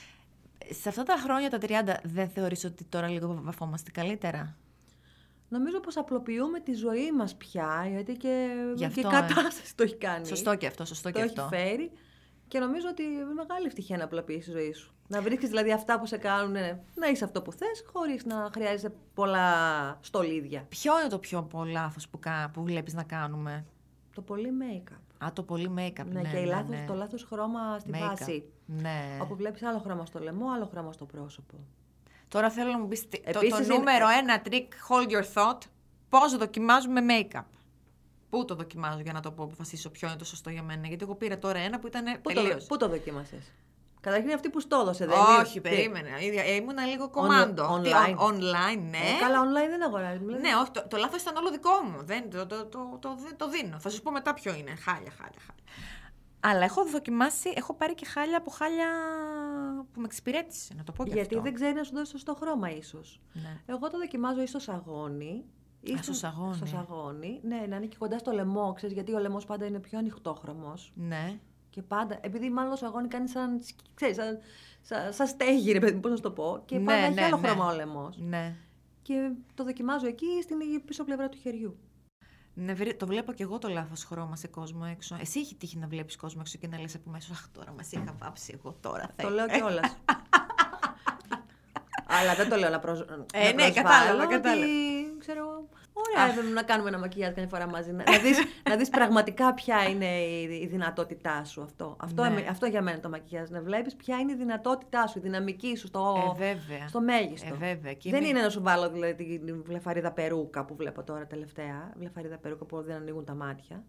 Σε αυτά τα χρόνια τα τριάντα δεν θεωρείς ότι τώρα λίγο βαφόμαστε καλύτερα? Νομίζω πως απλοποιούμε τη ζωή μας πια, γιατί και, Γι' και η αυτό, ε. κατάσταση το έχει κάνει. Σωστό και αυτό, σωστό Το και έχει αυτό. φέρει. Και νομίζω ότι είναι μεγάλη ευτυχία να απλοποιήσεις τη ζωή σου. Να βρίσκεις δηλαδή αυτά που σε κάνουν να είσαι αυτό που θες, χωρίς να χρειάζεσαι πολλά στολίδια. Ποιο είναι το πιο πολύ λάθος που, κα... που βλέπεις να κάνουμε? Το πολύ make-up. Α, το πολύ make-up. Ναι, ναι, και ναι, λάθος, ναι. το λάθος χρώμα στη Make-up. βάση. Ναι. Όπου βλέπεις άλλο χρώμα στο λαιμό, άλλο χρώμα στο πρόσωπο. Τώρα θέλω να μου πεις το, το Επίσης νούμερο είναι- ένα trick, hold your thought. Πώς δοκιμάζουμε make-up? Πού το δοκιμάζω για να το πω, αποφασίσω ποιο είναι το σωστό για μένα? Γιατί εγώ πήρα τώρα ένα που ήταν Πού το, τελείως. πού το δοκίμασες? Καταρχήν αυτή που στο έδωσε, δεν Όχι, είναι? περίμενε. Ίδια- ε, Ήμουνα λίγο κομμάντο. on- Τι, online. on- online, ναι. Ε, καλά, online δεν αγοράζει. δηλαδή. Ναι, όχι, το, το λάθος ήταν όλο δικό μου. Δεν, το, το, το, το, το, το δίνω. Θα σου πω μετά ποιο είναι. Χάλια, χάλια, χάλια. Αλλά έχω δοκιμάσει, έχω πάρει και χάλια από χάλια που με εξυπηρέτησε, να το πω και Γιατί αυτό. δεν ξέρει να σου δώσει σωστό χρώμα, ίσως. Ναι. Εγώ το δοκιμάζω ή στο σαγόνι. Ή Α, στο σαγόνι. Στο σαγόνι. Ναι, να είναι και κοντά στο λαιμό, ξέρεις, γιατί ο λαιμός πάντα είναι πιο ανοιχτόχρωμος. Ναι. Και πάντα, επειδή μάλλον το σαγόνι κάνει σαν, ξέρεις, σαν, σαν, σαν στέγη, ρε παιδί μου, πώς να σου το πω. Και Ναι, πάντα έχει ναι, άλλο ναι. χρώμα ο λαιμός. Ναι. Και το δοκιμάζω εκεί, στην πίσω πλευρά του χεριού. Ναι, βρε- το βλέπω και εγώ το λάθος χρώμα σε κόσμο έξω. Εσύ έχει τύχει να βλέπεις κόσμο έξω και να λες από μέσα, αχ, τώρα μας είχα βάψει εγώ τώρα. Το θα- λέω κιόλας. Αλλά δεν το λέω να, προσ... Ε, να ναι, προσβάλλω, κατάλαβα, ότι, κατάλαβα. ξέρω εγώ, ωραία είναι να κάνουμε ένα μακιγιάζ καμιά φορά μαζί. Να, να, δεις, να δεις πραγματικά ποια είναι η, η δυνατότητά σου αυτό. Αυτό, Ναι. εμ- αυτό για μένα το μακιγιάζ. Να βλέπεις ποια είναι η δυνατότητά σου, η δυναμική σου στο, Ε, βέβαια. στο μέγιστο. Ε, βέβαια. Και Δεν μη- είναι να σου βάλω δηλαδή, την βλεφαρίδα περούκα που βλέπω τώρα τελευταία. Βλεφαρίδα περούκα που δεν ανοίγουν τα μάτια.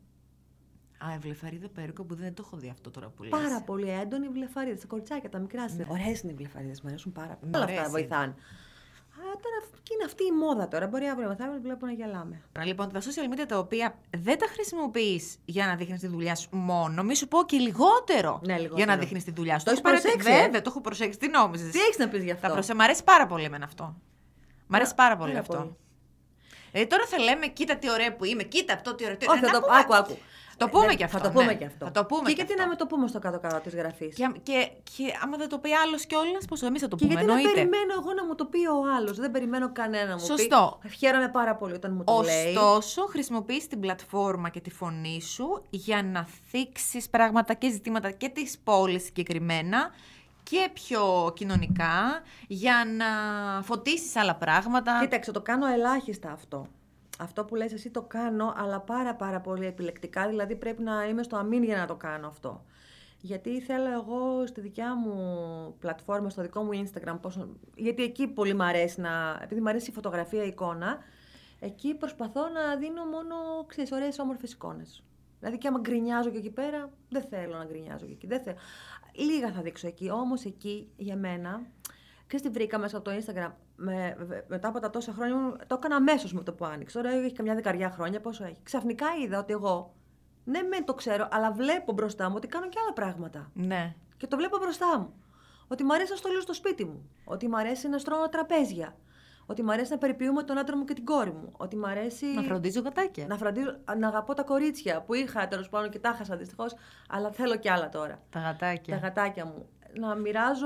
Α, βλεφαρίδα περούκα που δεν το έχω δει αυτό τώρα που λες. Πάρα πολύ έντονη βλεφαρίδα. Στα κοριτσάκια, τα μικρά. Ναι. Ωραίες είναι οι βλεφαρίδες, μου αρέσουν πάρα πολύ. Ναι, Όλα ωραίες αυτά είναι. βοηθάνε. Α, τώρα και είναι αυτή η μόδα τώρα. Μπορεί αύριο μεθαύριο βλέπω να γελάμε. Λοιπόν, τα social media τα οποία δεν τα χρησιμοποιείς για να δείχνεις τη δουλειά σου μόνο, μη σου πω και λιγότερο, Ναι, λιγότερο. για να δείχνεις τη δουλειά σου. Το έχεις παρα- προσέξει, ε? Βέβαια, το έχω προσέξει. Τι νόμιζες? Τι έχεις να πεις γι' αυτό? Θα προσε... Μ' αρέσει πάρα πολύ εμένα αυτό. Μ' αρέσει πάρα πολύ πάρα αυτό. πολύ. Δηλαδή τώρα θα λέμε, κοίτα τι ωραία που είμαι, κοίτα αυτό τι ωραίο. τι- Όχι, να θα το πούμε- άκου, άκου. Το πούμε Ναι, και αυτό. Θα το πούμε ναι. και αυτό. Θα το πούμε και και γιατί αυτό. να με το πούμε στο κάτω-κάτω τη γραφή. Και, και, και άμα δεν το πει άλλο κιόλα, πώ εμεί θα το Και πούμε. γιατί να Εννοείται. περιμένω εγώ να μου το πει ο άλλος. Δεν περιμένω κανένα να μου Σωστό. πει. Χαίρομαι πάρα πολύ όταν μου το λέει. Ωστόσο, χρησιμοποιείς την πλατφόρμα και τη φωνή σου για να θίξεις πράγματα και ζητήματα και της πόλης συγκεκριμένα και πιο κοινωνικά, για να φωτίσεις άλλα πράγματα. Κοίταξε, το κάνω ελάχιστα αυτό. Αυτό που λες εσύ το κάνω, αλλά πάρα πάρα πολύ επιλεκτικά, δηλαδή πρέπει να είμαι στο αμήν για να το κάνω αυτό. Γιατί θέλω εγώ στη δικιά μου πλατφόρμα, στο δικό μου Instagram, πόσο... γιατί εκεί πολύ μ' αρέσει να... επειδή μ' αρέσει η φωτογραφία, η εικόνα, εκεί προσπαθώ να δίνω μόνο, ξέρεις, ωραίες όμορφες εικόνες. Δηλαδή και άμα γκρινιάζω και εκεί πέρα, δεν θέλω να γκρινιάζω και εκεί, δεν θέλω. Λίγα θα δείξω εκεί, όμως εκεί για μένα... Ξέρεις τι βρήκα μέσα από το Instagram, με, μετά από τα τόσα χρόνια μου, το έκανα αμέσως με το που άνοιξε. Τώρα έχει καμιά δεκαριά χρόνια, πόσο έχει. Ξαφνικά είδα ότι εγώ, ναι μεν το ξέρω, αλλά βλέπω μπροστά μου ότι κάνω και άλλα πράγματα. Ναι. Και το βλέπω μπροστά μου. Ότι μου αρέσει να στολίζω στο σπίτι μου. Ότι μου αρέσει να στρώνω τραπέζια. Ότι μου αρέσει να περιποιούμε τον άντρα μου και την κόρη μου. Ότι μου αρέσει. Να φροντίζω γατάκια. Να φροντίζω, να αγαπώ τα κορίτσια που είχα τέλος πάντων και τα χάσα δυστυχώς, αλλά θέλω κι άλλα τώρα. Τα γατάκια. Τα γατάκια μου. Να μοιράζω.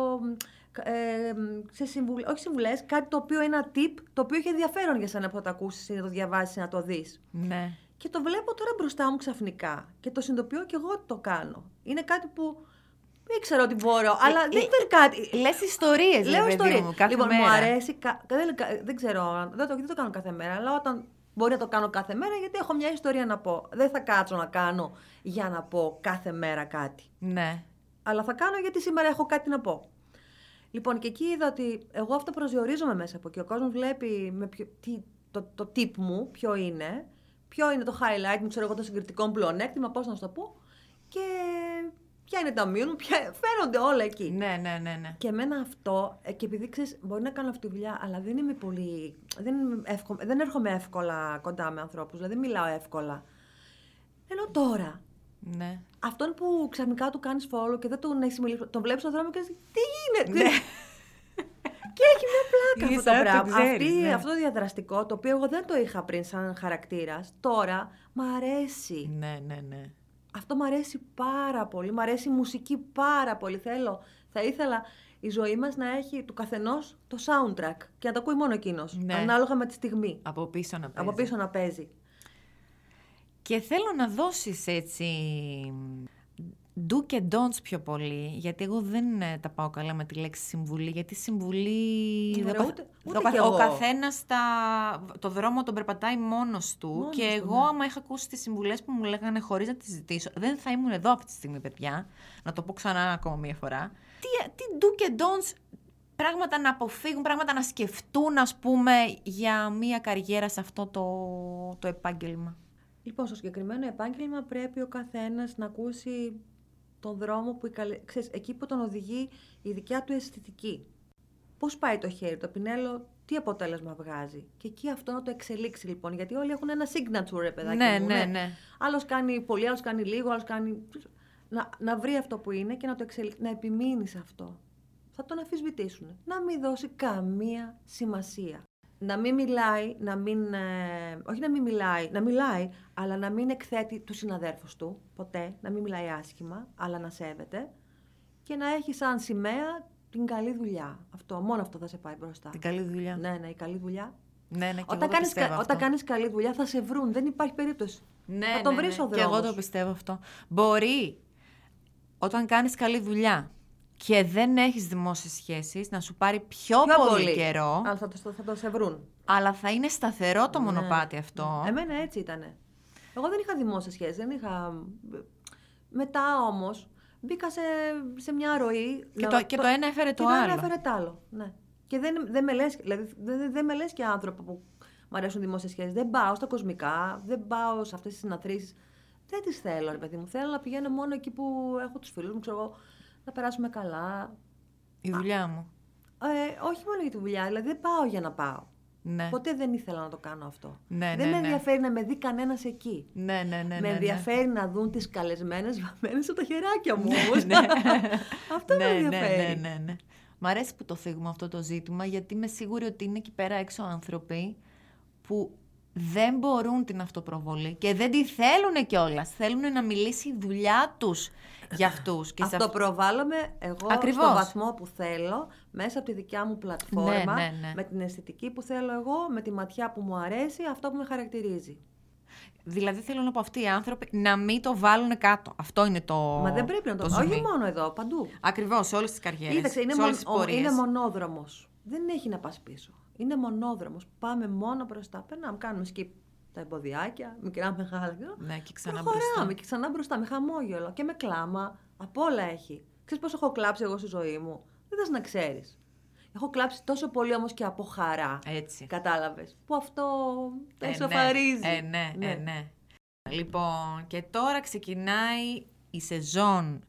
Ε, σε συμβουλ... όχι συμβουλές, κάτι το οποίο είναι ένα tip, το οποίο έχει ενδιαφέρον για σένα που θα το ακούσεις ή να το διαβάσεις ή να το δεις. Ναι. Και το βλέπω τώρα μπροστά μου ξαφνικά και το συνειδητοποιώ και εγώ το κάνω. Είναι κάτι που δεν ξέρω τι μπορώ, αλλά Ε, δεν ε, είναι κάτι. Λες ιστορίες, Λέω ιστορίες. μου, κάθε λοιπόν, μέρα. μου αρέσει, κα... δεν, δεν ξέρω, δεν το, δεν το κάνω κάθε μέρα, αλλά όταν μπορεί να το κάνω κάθε μέρα, γιατί έχω μια ιστορία να πω. Δεν θα κάτσω να κάνω για να πω κάθε μέρα κάτι. Ναι. Αλλά θα κάνω γιατί σήμερα έχω κάτι να πω. Λοιπόν, και εκεί είδα ότι εγώ αυτό προσδιορίζομαι μέσα από εκεί. Ο κόσμος βλέπει με ποιο, τι, το, το tip μου, ποιο είναι, ποιο είναι το highlight μου, ξέρω εγώ το συγκριτικό μου πλεονέκτημα, πώς να σου το πω, και ποια είναι τα μείον μου, ποια, φαίνονται όλα εκεί. Ναι, ναι, ναι, ναι. Και εμένα αυτό, και επειδή ξέρεις, μπορεί να κάνω αυτή τη δουλειά, αλλά δεν είμαι πολύ. Δεν, είμαι εύκολα, δεν έρχομαι εύκολα κοντά με ανθρώπους, δηλαδή δεν μιλάω εύκολα. Ενώ τώρα. Ναι. Αυτόν που ξαφνικά του κάνεις follow και δεν τον έχεις μιλήσει, τον βλέπεις στον δρόμο και λες, τι γίνεται. Ναι. Και έχει μια πλάκα αυτό το Σαν να το πράγμα. ξέρεις, Αυτή, ναι. Αυτό το διαδραστικό, το οποίο εγώ δεν το είχα πριν σαν χαρακτήρας, τώρα μ' αρέσει. Ναι, ναι, ναι. Αυτό μ' αρέσει πάρα πολύ. Μ' αρέσει η μουσική πάρα πολύ. Θέλω, θα ήθελα η ζωή μας να έχει του καθενός το soundtrack και να το ακούει μόνο εκείνος. Ναι. Ανάλογα με τη στιγμή. Από πίσω να παίζει. Από πίσω να παίζει. Και θέλω να δώσεις έτσι do και don'ts πιο πολύ, γιατί εγώ δεν ε, τα πάω καλά με τη λέξη συμβουλή, γιατί συμβουλή... Ωραία, ο, ούτε- ο, ούτε ο, κι ο εγώ. καθένας τα, το δρόμο τον περπατάει μόνος του Μόνος και του, εγώ ναι. άμα είχα ακούσει τις συμβουλές που μου λέγανε χωρίς να τις ζητήσω, δεν θα ήμουν εδώ αυτή τη στιγμή, παιδιά, να το πω ξανά ακόμα μία φορά. Τι, τι do και don'ts, πράγματα να αποφύγουν, πράγματα να σκεφτούν, ας πούμε, για μία καριέρα σε αυτό το, το επάγγελμα. Λοιπόν, στο συγκεκριμένο επάγγελμα πρέπει ο καθένας να ακούσει τον δρόμο που η καλε... ξέρεις, εκεί που τον οδηγεί η δικιά του αισθητική. Πώς πάει το χέρι, το πινέλο, τι αποτέλεσμα βγάζει. Και εκεί αυτό να το εξελίξει λοιπόν, γιατί όλοι έχουν ένα signature, ρε παιδάκι Ναι, μου. ναι, ναι. Άλλος κάνει πολύ, άλλος κάνει λίγο, άλλος κάνει... Να, να βρει αυτό που είναι και να το εξελίξει, να επιμείνει σε αυτό. Θα τον αμφισβητήσουν. Να μην δώσει καμία σημασία. Να μην μιλάει, να μην, ε, όχι να μην μιλάει, να μιλάει, αλλά να μην εκθέτει τους συναδέρφους του, ποτέ, να μην μιλάει άσχημα, αλλά να σέβεται και να έχει σαν σημαία την καλή δουλειά. Αυτό, μόνο αυτό θα σε πάει μπροστά. Την καλή δουλειά. Ναι, ναι, η καλή δουλειά. Ναι, ναι, και Όταν εγώ το κάνεις, πιστεύω κα- αυτό. όταν κάνεις καλή δουλειά θα σε βρουν, δεν υπάρχει περίπτωση. Ναι, θα τον ναι, βρεις ναι. ο Και εγώ δρόμος. το πιστεύω αυτό. Μπορεί όταν κάνεις καλή δουλειά και δεν έχεις δημόσιες σχέσεις να σου πάρει πιο, Πιο πολύ, πολύ. καιρό, Αλλά θα το, θα το σε βρουν. αλλά θα είναι σταθερό το Ναι. μονοπάτι αυτό. Εμένα έτσι ήτανε. Εγώ δεν είχα δημόσιες σχέσεις, δεν είχα... Μετά όμως μπήκα σε, σε μια ροή... Και, να- το, και το ένα έφερε και το το άλλο. ένα έφερε το άλλο, ναι. Και δεν, δεν με λες, δηλαδή, δεν, δεν με λες και άνθρωπο που μου αρέσουν δημόσιες σχέσεις. Δεν πάω στα κοσμικά, δεν πάω σε αυτές τις συναθρήσεις. Δεν τις θέλω, ρε παιδί μου. Θέλω να πηγαίνω μόνο εκεί που έχω τους φίλους μου, ξέρω εγώ, να περάσουμε καλά. Η δουλειά μου. Ε, όχι μόνο για τη δουλειά, δηλαδή δεν πάω για να πάω. Ναι. Ποτέ δεν ήθελα να το κάνω αυτό. Ναι, δεν ναι, με ναι. ενδιαφέρει να με δει κανένας εκεί. Ναι, ναι, ναι. με ναι, ενδιαφέρει να δουν τις καλεσμένες βαμμένες από τα χεράκια μου ναι. όμως. Ναι. Αυτό ναι, με ναι, ενδιαφέρει. ναι, ναι, ναι. Μ' αρέσει που το θίγουμε αυτό το ζήτημα, γιατί είμαι σίγουρη ότι είναι εκεί πέρα έξω άνθρωποι που δεν μπορούν την αυτοπροβολή και δεν τη θέλουν κιόλας. Θέλουν να μιλήσει η δουλειά τους για αυτούς. Και σε Αυτό αυ- προβάλλομαι εγώ Ακριβώς. στο βαθμό που θέλω, μέσα από τη δικιά μου πλατφόρμα, Ναι, ναι, ναι. με την αισθητική που θέλω εγώ, με τη ματιά που μου αρέσει, αυτό που με χαρακτηρίζει. Δηλαδή θέλω να πω αυτοί οι άνθρωποι να μην το βάλουν κάτω. Αυτό είναι το. Μα δεν πρέπει να το, το Όχι ζουμί. μόνο εδώ, παντού. Ακριβώς, σε όλες τις καριέρες. Κοίταξε, είναι, σε μον, όλες τις ο- πορείες. είναι μονόδρομος. Δεν έχει να πας πίσω. Είναι μονόδρομος. Πάμε μόνο μπροστά. Περνάμε, κάνουμε skip τα εμποδιάκια, μικρά, μεγάλα. Ναι, και ξανά Προχωράμε μπροστά. και ξανά μπροστά, με χαμόγελο και με κλάμα. Απ' όλα έχει. Ξέρεις πώς έχω κλάψει εγώ στη ζωή μου. Δεν θες να ξέρεις. Έχω κλάψει τόσο πολύ όμως και από χαρά. Έτσι. Κατάλαβες. Που αυτό τα Ε, ισοφαρίζει. Ναι, ε, ναι, ε, ναι. Λοιπόν, και τώρα ξεκινάει η σεζόν,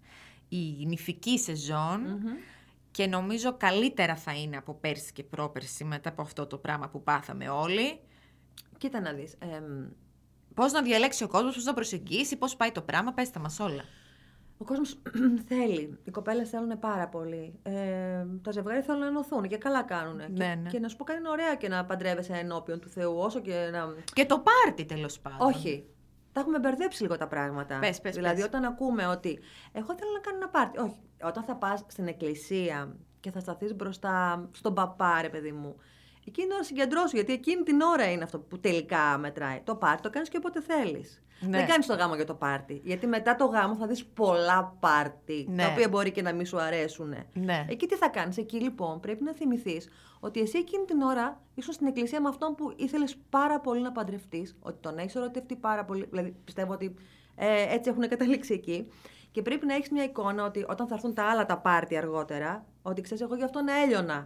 η νηφική σεζόν Μμμ. και νομίζω καλύτερα θα είναι από πέρσι και πρόπερσι μετά από αυτό το πράγμα που πάθαμε όλοι. Κοίτα να δεις. εμ, Πώς να διαλέξει ο κόσμος, πώς να προσεγγίσει, πώς πάει το πράγμα, πες τα μας όλα. Ο κόσμος θέλει. Οι κοπέλες θέλουν πάρα πολύ. Ε, τα ζευγάρια θέλουν να ενωθούν και καλά κάνουν. Ναι, και, ναι. και να σου πω κάτι είναι ωραία και να παντρεύεσαι ενώπιον του Θεού, όσο και να. Και το πάρτι τέλος πάντων. Όχι. Τα έχουμε μπερδέψει λίγο τα πράγματα. Πες, πες, δηλαδή, πες. όταν ακούμε ότι εγώ θέλω να κάνω ένα πάρτι. Όχι. Όταν θα πας στην εκκλησία και θα σταθείς μπροστά στον παπά, ρε παιδί μου, εκείνη την ώρα συγκεντρώσου, γιατί εκείνη την ώρα είναι αυτό που τελικά μετράει. Το πάρτι το κάνεις και όποτε θέλεις. Ναι. Δεν κάνεις το γάμο για το πάρτι. Γιατί μετά το γάμο θα δεις πολλά πάρτι, Ναι. τα οποία μπορεί και να μην σου αρέσουν. Ναι. Εκεί τι θα κάνεις, εκεί λοιπόν πρέπει να θυμηθείς ότι εσύ εκείνη την ώρα ήσουν στην εκκλησία με αυτόν που ήθελες πάρα πολύ να παντρευτείς, ότι τον έχεις ερωτευτεί πάρα πολύ, δηλαδή πιστεύω ότι ε, έτσι έχουν καταλήξει εκεί. Και πρέπει να έχεις μια εικόνα ότι όταν θα έρθουν τα άλλα τα πάρτι αργότερα, ότι ξέρεις, εγώ γι' αυτόν έλειωνα.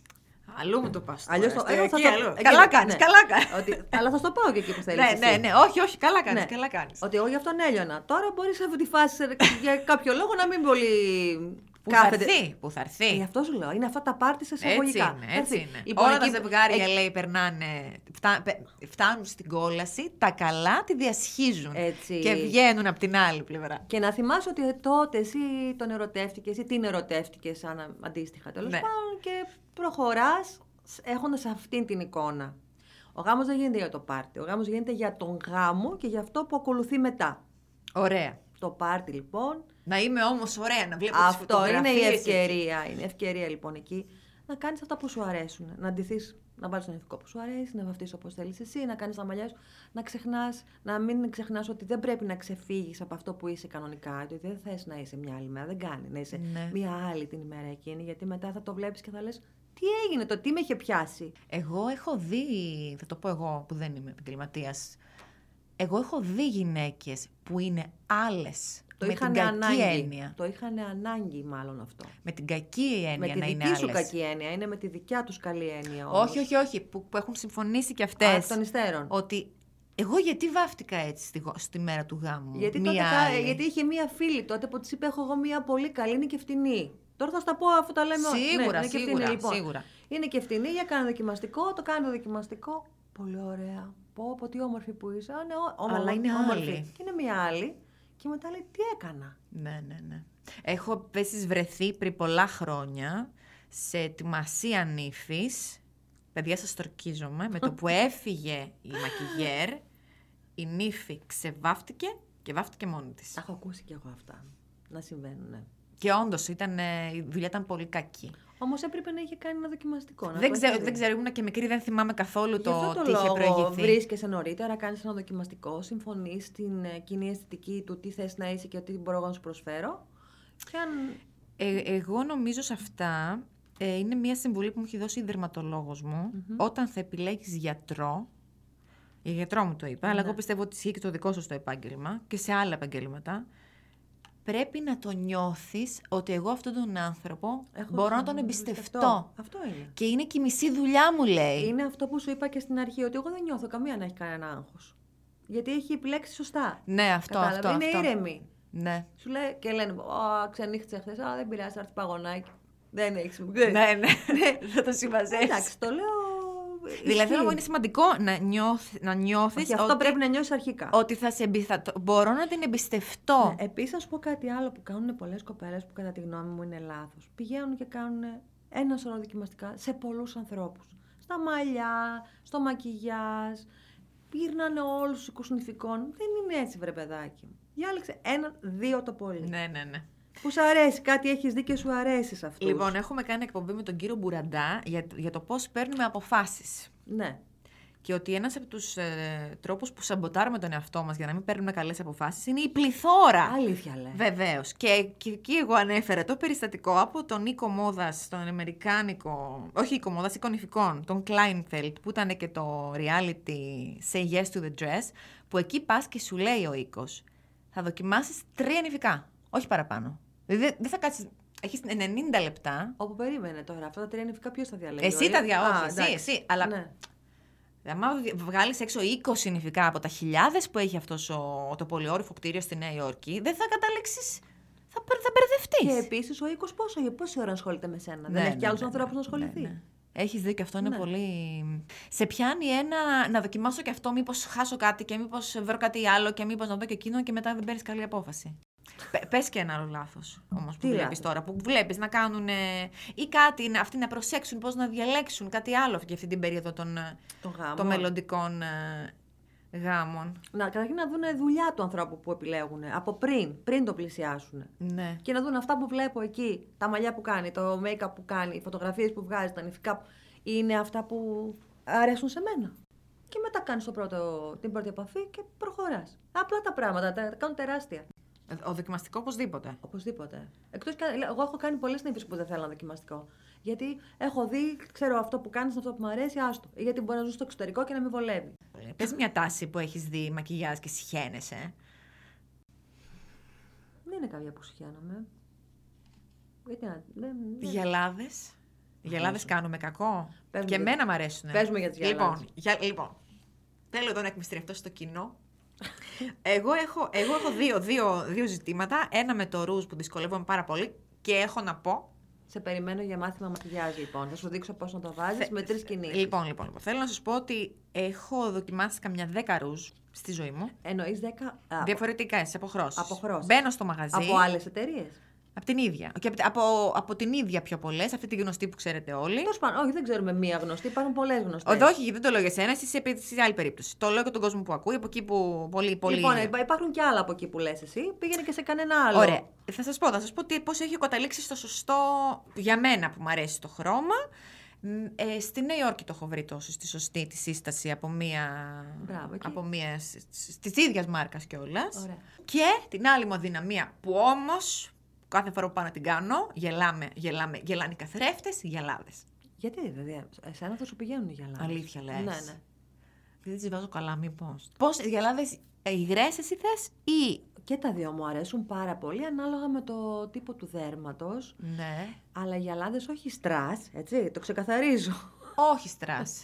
Αλλού μου το πας τώρα. Αλλιώς το- στο- εγώ εκεί, θα το- αλλού. εκεί- Καλά κάνεις, ναι. καλά κάνεις. Ότι, αλλά θα στο πάω και εκεί που θέλεις. Ναι, εσύ. ναι, ναι, όχι, όχι, καλά κάνεις, Ναι. καλά κάνεις. Ότι εγώ γι' αυτόν έλειωνα. Τώρα μπορεί σε αυτή τη φάση για κάποιο λόγο να μην πολύ. Που θα έρθει, που θα έρθει. Γι' αυτό σου λέω. Είναι αυτά τα πάρτι σε Έτσι εισαγωγικά. είναι, Θα έτσι έρθει. είναι. Λοιπόν, Όλα τα εκεί- ζευγάρια, εκεί- λέει, περνάνε, φτά- πε- φτάνουν στην κόλαση, τα καλά τη διασχίζουν Έτσι. και βγαίνουν από την άλλη πλευρά. Και να θυμάσαι ότι τότε εσύ τον ερωτεύτηκες ή την ερωτεύτηκες σαν αντίστοιχα τέλος Ναι. πάντων και προχωράς έχοντας αυτήν την εικόνα. Ο γάμος δεν γίνεται για το πάρτι. Ο γάμος γίνεται για τον γάμο και για αυτό που ακολουθεί μετά. Ωραία. Το πάρτι λοιπόν. Να είμαι όμως ωραία, να βλέπω τις Αυτό είναι η φωτογραφίες. ευκαιρία. Είναι ευκαιρία λοιπόν εκεί να κάνεις αυτά που σου αρέσουν. Να ντυθείς Να βάλεις τον ηθικό που σου αρέσει, να βαφτίσεις όπως θέλεις εσύ, να κάνεις τα μαλλιά σου, να ξεχνάς, να μην ξεχνάς ότι δεν πρέπει να ξεφύγεις από αυτό που είσαι κανονικά. Ότι δεν θες να είσαι μια άλλη μέρα, δεν κάνει να είσαι Ναι. μια άλλη την ημέρα εκείνη, γιατί μετά θα το βλέπεις και θα λες τι έγινε, το τι με είχε πιάσει. Εγώ έχω δει, θα το πω εγώ που δεν είμαι επαγγελματίας, εγώ έχω δει γυναίκες που είναι άλλες. Το με είχαν την κακή ανάγκη. έννοια. Το είχαν ανάγκη, μάλλον αυτό. Με την κακή έννοια Με τη να είναι δική σου άλλες. κακή έννοια, είναι με τη δικιά τους καλή έννοια. Όμως. Όχι, όχι, όχι. Που, που έχουν συμφωνήσει κι Α, αυτές. εκ των υστέρων. Ότι εγώ γιατί βάφτηκα έτσι στη, γο- στη μέρα του γάμου. Γιατί, μία τότε, κα- άλλη. γιατί είχε μία φίλη τότε που της είπε: έχω εγώ μία πολύ καλή, είναι και φτηνή. Τώρα θα στα πω αφού τα λέμε όλα. Σίγουρα, ναι, είναι και σίγουρα, φτηνή, λοιπόν. σίγουρα. Είναι και φτηνή, για κάνε δοκιμαστικό, το κάνει το δοκιμαστικό. Πολύ ωραία. Πω, πω, τι όμορφη που είσαι. Α, ναι, ό, όμορφη, Αλλά είναι όμορφη. άλλη. Και είναι μία άλλη. Και μετά λέει: τι έκανα. Ναι, ναι, ναι. Έχω πέσει βρεθεί πριν πολλά χρόνια σε ετοιμασία νύφης. Παιδιά, σας στορκίζομαι. Με το που έφυγε η μακιγέρ, η νύφη ξεβάφτηκε και βάφτηκε μόνη της. Τα έχω ακούσει κι εγώ αυτά να συμβαίνουν. Ναι. Και όντως ήταν, ε, η δουλειά ήταν πολύ κακή. Όμως έπρεπε να είχε κάνει ένα δοκιμαστικό. Να Δεν το ξέρω, έχει δει. δεν ξέρω, ήμουν και μικρή, δεν θυμάμαι καθόλου Γι' αυτό το, το τι είχε λόγο προηγηθεί. βρίσκεσαι νωρίτερα, κάνεις ένα δοκιμαστικό, συμφωνείς στην ε, κοινή αισθητική του τι θες να είσαι και τι μπορώ να σου προσφέρω. Και αν... Ε, εγώ νομίζω σε αυτά ε, είναι μια συμβουλή που μου έχει δώσει η δερματολόγος μου. Mm-hmm. Όταν θα επιλέγεις γιατρό, η γιατρό μου το είπε, Ναι. αλλά εγώ πιστεύω ότι ισχύει και το δικό σου στο επάγγελμα και σε άλλα επαγγέλματα, πρέπει να το νιώθεις ότι εγώ αυτόν τον άνθρωπο Έχω μπορώ να να τον τον εμπιστευτώ. Αυτό είναι. Και είναι και η μισή δουλειά μου, λέει. Είναι αυτό που σου είπα και στην αρχή, ότι εγώ δεν νιώθω καμία να έχει κανένα άγχος. Γιατί έχει επιλέξει σωστά. Ναι, αυτό, Κατάλαβε, αυτό. είναι αυτό. ήρεμη. Ναι. Σου λέει και λένε: Ω, ξενύχτησε χθε. Α, δεν πειράζει, θα έρθει παγωνάκι. Δεν έχει. Ναι, ναι, θα το συμμαζέψεις. Εντάξει, το λέω. Δηλαδή, ισχύει. όμως, είναι σημαντικό να, νιώθ, να νιώθεις Όχι, αυτό ότι, πρέπει να νιώσει αρχικά. ότι θα σε εμπιστα... μπορώ να την εμπιστευτώ. Ναι, επίσης, να σου πω κάτι άλλο που κάνουν πολλές κοπέλες που κατά τη γνώμη μου είναι λάθος. Πηγαίνουν και κάνουν ένα σωρό δοκιμαστικά σε πολλούς ανθρώπους. Στα μαλλιά, στο μακιγιάζ. Γυρνάνε όλους τους οίκους νηφικών. Δεν είναι έτσι, βρε παιδάκι μου. Διάλεξε ένα, δύο το πολύ. Ναι, ναι, ναι. Που σου αρέσει, κάτι έχεις δει και σου αρέσει σε αυτούς. Λοιπόν, έχουμε κάνει εκπομπή με τον κύριο Μπουραντά για, για το πώς παίρνουμε αποφάσεις. Ναι. Και ότι ένας από τους ε, τρόπους που σαμποτάρουμε τον εαυτό μας για να μην παίρνουμε καλές αποφάσεις είναι η πληθώρα. Αλήθεια λέει. Βεβαίως. Και, και εκεί εγώ ανέφερα το περιστατικό από τον οίκο μόδας, τον αμερικάνικο, όχι οίκο μόδας, οίκο νηφικών, τον Kleinfeld, που ήταν και το reality Say Yes to the Dress, που εκεί πας και σου λέει ο οίκος, θα δοκιμάσεις τρία νηφικά, όχι παραπάνω. Δηλαδή δεν θα κάτσεις, έχεις ενενήντα λεπτά. Όπου περίμενε τώρα, αυτά τα τρία νηφικά ποιος θα διαλέγει. Εσύ ο τα ίδιος? διαόχεις, Α, εσύ, εντάξει. εσύ, αλλά... Ναι. Άμα βγάλεις έξω είκοσι νηφικά από τα χιλιάδες που έχει αυτός ο, το πολυόρυφο κτίριο στη Νέα Υόρκη, δεν θα καταλήξεις, θα, μπερ- θα μπερδευτείς. Και επίσης ο οίκος πόσο, για πόση ώρα ασχολείται με σένα. Ναι, δεν έχει ναι, και άλλους ναι, ανθρώπους ναι, να ασχοληθεί. ναι, ναι. Έχεις δίκιο, αυτό είναι Ναι. πολύ... Σε πιάνει ένα να δοκιμάσω και αυτό, μήπως χάσω κάτι και μήπως βρω κάτι άλλο και μήπως να δω και εκείνο και μετά δεν παίρνεις καλή απόφαση. Πε- Πες και ένα άλλο λάθος όμως που Τι βλέπεις λάθος? τώρα, που βλέπεις να κάνουν ή κάτι, να- αυτοί να προσέξουν πώς να διαλέξουν κάτι άλλο για αυτή την περίοδο των, Τον γάμο. των μελλοντικών ε, γάμων. Να, καταρχήν να δουν δουλειά του ανθρώπου που επιλέγουν από πριν, πριν το πλησιάσουν. Ναι. Και να δουν αυτά που βλέπω εκεί, τα μαλλιά που κάνει, το make-up που κάνει, οι φωτογραφίες που βγάζει, τα νηφικά που... είναι αυτά που αρέσουν σε μένα. Και μετά κάνεις το πρώτο, την πρώτη επαφή και προχωράς. Απλά τα πράγματα, τα, τα κάνουν τεράστια. Ο δοκιμαστικό οπωσδήποτε. Οπωσδήποτε. Εκτός και, εγώ έχω κάνει πολλές νύφες που δεν θέλουν δοκιμαστικό. Γιατί έχω δει, ξέρω αυτό που κάνεις, αυτό που μου αρέσει, άστο. Ή γιατί μπορεί να ζω στο εξωτερικό και να με βολεύει. Πες μια τάση που έχεις δει μακιγιάζ και συχαίνεσαι. Δεν είναι κάποια που συχαίνομαι. Γιατί να. Δεν, Οι δεν... γυαλάδες. Οι γυαλάδες κάνουμε κακό. Πες μου Και για- εμένα μ' αρέσουν. πες μου για τις γυαλάδες. Λοιπόν, για, λοιπόν θέλω εδώ να εκμυστηρευτώ στο κοινό. εγώ έχω, εγώ έχω δύο, δύο, δύο ζητήματα. Ένα με το ρούζ που δυσκολεύομαι πάρα πολύ και έχω να πω. Σε περιμένω για μάθημα μακιγιάζ, λοιπόν. Θα σου δείξω πώς να το βάζεις Θε- με τρεις κινήσεις. Λοιπόν, λοιπόν, λοιπόν, θέλω να σας πω ότι έχω δοκιμάσει καμιά δέκα ρούζ στη ζωή μου. Εννοείς δέκα. α, Διαφορετικές αποχρώσεις. Αποχρώσεις. Μπαίνω στο μαγαζί. Από άλλες εταιρείες. Από την ίδια. Και από, από, από την ίδια πιο πολλές, αυτή τη γνωστή που ξέρετε όλοι. Τέλος πάντων, όχι, δεν ξέρουμε μία γνωστή, υπάρχουν πολλές γνωστές. Όχι, όχι, δεν το λέω για σένα, εσύ σε, σε άλλη περίπτωση. Το λέω για τον κόσμο που ακούει, από εκεί που πολύ. πολύ... Λοιπόν, υπά- υπάρχουν και άλλα από εκεί που λες εσύ. Πήγαινε και σε κανένα άλλο. Ωραία. Θα σας πω, θα σας πω τι, πώς έχει καταλήξει στο σωστό για μένα που μου αρέσει το χρώμα. Ε, στη Νέα Υόρκη το έχω βρει τόσο στη σωστή τη σύσταση από μία. Μπράβο, εκεί. Από μία τη ίδια μάρκα κιόλας. Ωραία. Και την άλλη μου αδυναμία που όμως κάθε φορά που πάω να την κάνω, γελάμε, γελάμε, γελάνε οι καθρέφτες, οι γυαλάδες. Γιατί δηλαδή, εσένα θα σου πηγαίνουν οι γυαλάδες. Αλήθεια λες? Ναι, ναι. Δεν τις βάζω καλά, μήπως. Πώς, οι γυαλάδες υγρές εσύ θες ή. Και τα δύο μου αρέσουν πάρα πολύ, ανάλογα με το τύπο του δέρματος. Ναι. Αλλά οι γυαλάδες όχι στρας, έτσι, το ξεκαθαρίζω. Όχι στρας.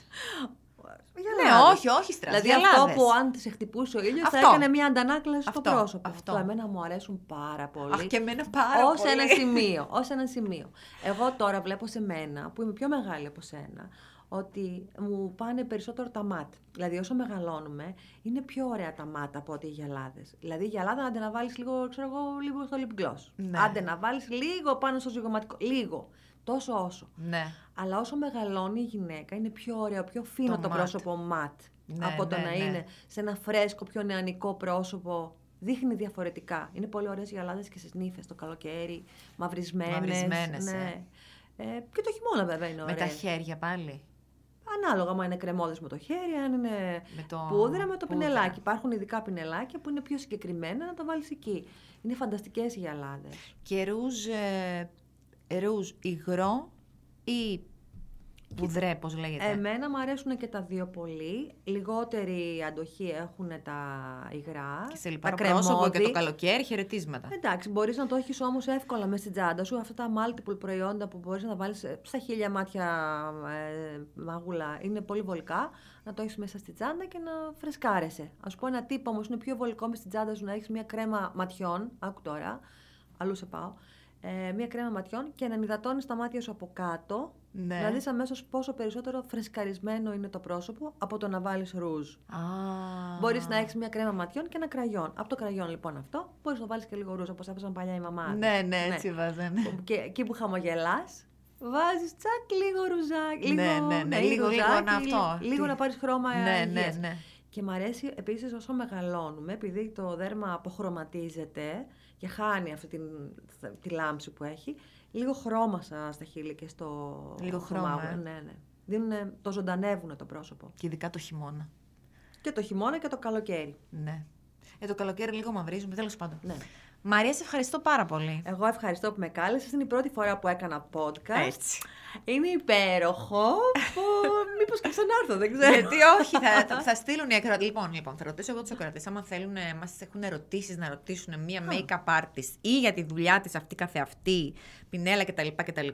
Γυαλάδες. Ναι, όχι, όχι στρας. Δηλαδή γυαλάδες. αυτό που αν σε χτυπούσε ο ήλιος θα Αυτό. έκανε μια αντανάκλαση στο Αυτό, πρόσωπο. αυτό. εμένα μου αρέσουν πάρα πολύ. Αχ, και εμένα πάρα Ως πολύ. ένα σημείο, ως ένα σημείο. Εγώ τώρα βλέπω σε μένα, που είμαι πιο μεγάλη από σένα, ότι μου πάνε περισσότερο τα μάτ. Δηλαδή, όσο μεγαλώνουμε, είναι πιο ωραία τα μάτ από ότι οι γυαλάδες. Δηλαδή, η γυαλάδα, άντε να βάλεις λίγο, ξέρω εγώ, λίγο στο lip gloss. Ναι. Άντε να βάλεις λίγο πάνω στο ζυγωματικό. Λίγο. Τόσο όσο. Ναι. Αλλά όσο μεγαλώνει η γυναίκα, είναι πιο ωραίο, πιο φίνο Το το, ματ. πρόσωπο ματ. Ναι, από το ναι, να ναι. είναι σε ένα φρέσκο, πιο νεανικό πρόσωπο. Δείχνει διαφορετικά. Είναι πολύ ωραίες οι γυαλάδες και στις νύφες το καλοκαίρι, μαυρισμένες. Μαυρισμένες, ναι. ε. Ε, και το χειμώνα βέβαια είναι Με ωραίες. τα χέρια πάλι. Ανάλογα, αν είναι κρεμόδες με το χέρι, αν είναι Με το πούδρα με το πούδρα. πινελάκι. Υπάρχουν ειδικά πινελάκια που είναι πιο συγκεκριμένα να το βάλεις εκεί. Είναι φανταστικές οι γυαλάδες. Και ρούζ, ε, ρούζ υγρό ή πουδρέ, πώς λέγεται. Εμένα μου αρέσουν και τα δύο πολύ. Λιγότερη αντοχή έχουν τα υγρά. Και σε τα λιπαρό πρόσωπο και το κρεμόδι. καλοκαίρι, χαιρετίσματα. Εντάξει, μπορείς να το έχεις όμως εύκολα μέσα στην τσάντα σου. Αυτά τα multiple προϊόντα που μπορείς να τα βάλεις στα χίλια μάτια ε, μάγουλα είναι πολύ βολικά. Να το έχεις μέσα στην τσάντα και να φρεσκάρεσαι. Ας σου πω ένα τύπο όμως είναι πιο βολικό μέσα στην τσάντα σου να έχεις μια κρέμα ματιών. Άκου τώρα, αλλού σε πάω. Ε, μια κρέμα ματιών και να υδατώνεις τα μάτια σου από κάτω. Ναι. Να δεις αμέσως πόσο περισσότερο φρεσκαρισμένο είναι το πρόσωπο από το να βάλεις ρούζ. Α. Μπορείς να έχεις μια κρέμα ματιών και ένα κραγιόν. Από το κραγιόν λοιπόν αυτό, μπορείς να βάλεις και λίγο ρούζ όπως έβαζαν παλιά οι μαμάδες. Ναι, ναι, έτσι βάζανε. Και εκεί που χαμογελάς, βάζεις τσακ λίγο ρουζάκι. Ναι, Λίγο, ναι, ναι, λίγο, λίγο ρουζάκι, να αυτό. Λίγο Τι- να πάρεις χρώμα Ναι, ναι, υγείας. ναι. Και μ' αρέσει επίσης όσο μεγαλώνουμε, επειδή το δέρμα αποχρωματίζεται και χάνει αυτή την, τη λάμψη που έχει, λίγο χρώμα στα στα χείλη και στο Λίγο στο χρώμα, μάγουλο. ε. Ναι, ναι. Δίνουνε, το ζωντανεύουν το πρόσωπο. Και ειδικά το χειμώνα. Και το χειμώνα και το καλοκαίρι. Ναι. Ε, το καλοκαίρι λίγο μαυρίζουμε, τέλος πάντων. Ναι. Μαρία, σε ευχαριστώ πάρα πολύ. Εγώ ευχαριστώ που με κάλεσες. Είναι η πρώτη φορά που έκανα podcast. Έτσι. Είναι υπέροχο. Που... Μήπως και ξανάρθω, δεν ξέρω. Γιατί όχι, θα, θα, θα στείλουν οι ακροατές. Λοιπόν, λοιπόν, θα ρωτήσω εγώ τους ακροατές. Άμα θέλουν, μας έχουν ερωτήσεις να ρωτήσουν μία make-up artist ή για τη δουλειά της αυτή καθεαυτή, πινέλα κτλ. κτλ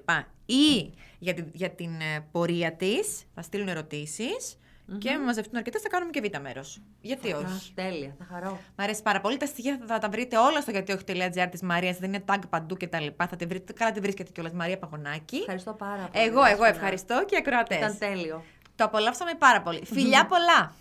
ή για, τη, για την ε, πορεία της, θα στείλουν ερωτήσεις. Και με μαζευτούν αρκετές, θα κάνουμε και β' μέρος. Γιατί όχι. Α, τέλεια, θα χαρώ. Μ' αρέσει πάρα πολύ. Τα στοιχεία θα τα βρείτε όλα στο γιατιοχι.gr της Μαρίας. Δεν είναι tag παντού κτλ. Θα τη βρείτε. Καλά, τη βρίσκετε κιόλας. Μαρία Παγωνάκη. Ευχαριστώ πάρα πολύ. Εγώ, εγώ Δέσποινα. ευχαριστώ και οι ακροατές. Ήταν τέλειο. Το απολαύσαμε πάρα πολύ. Φιλιά πολλά!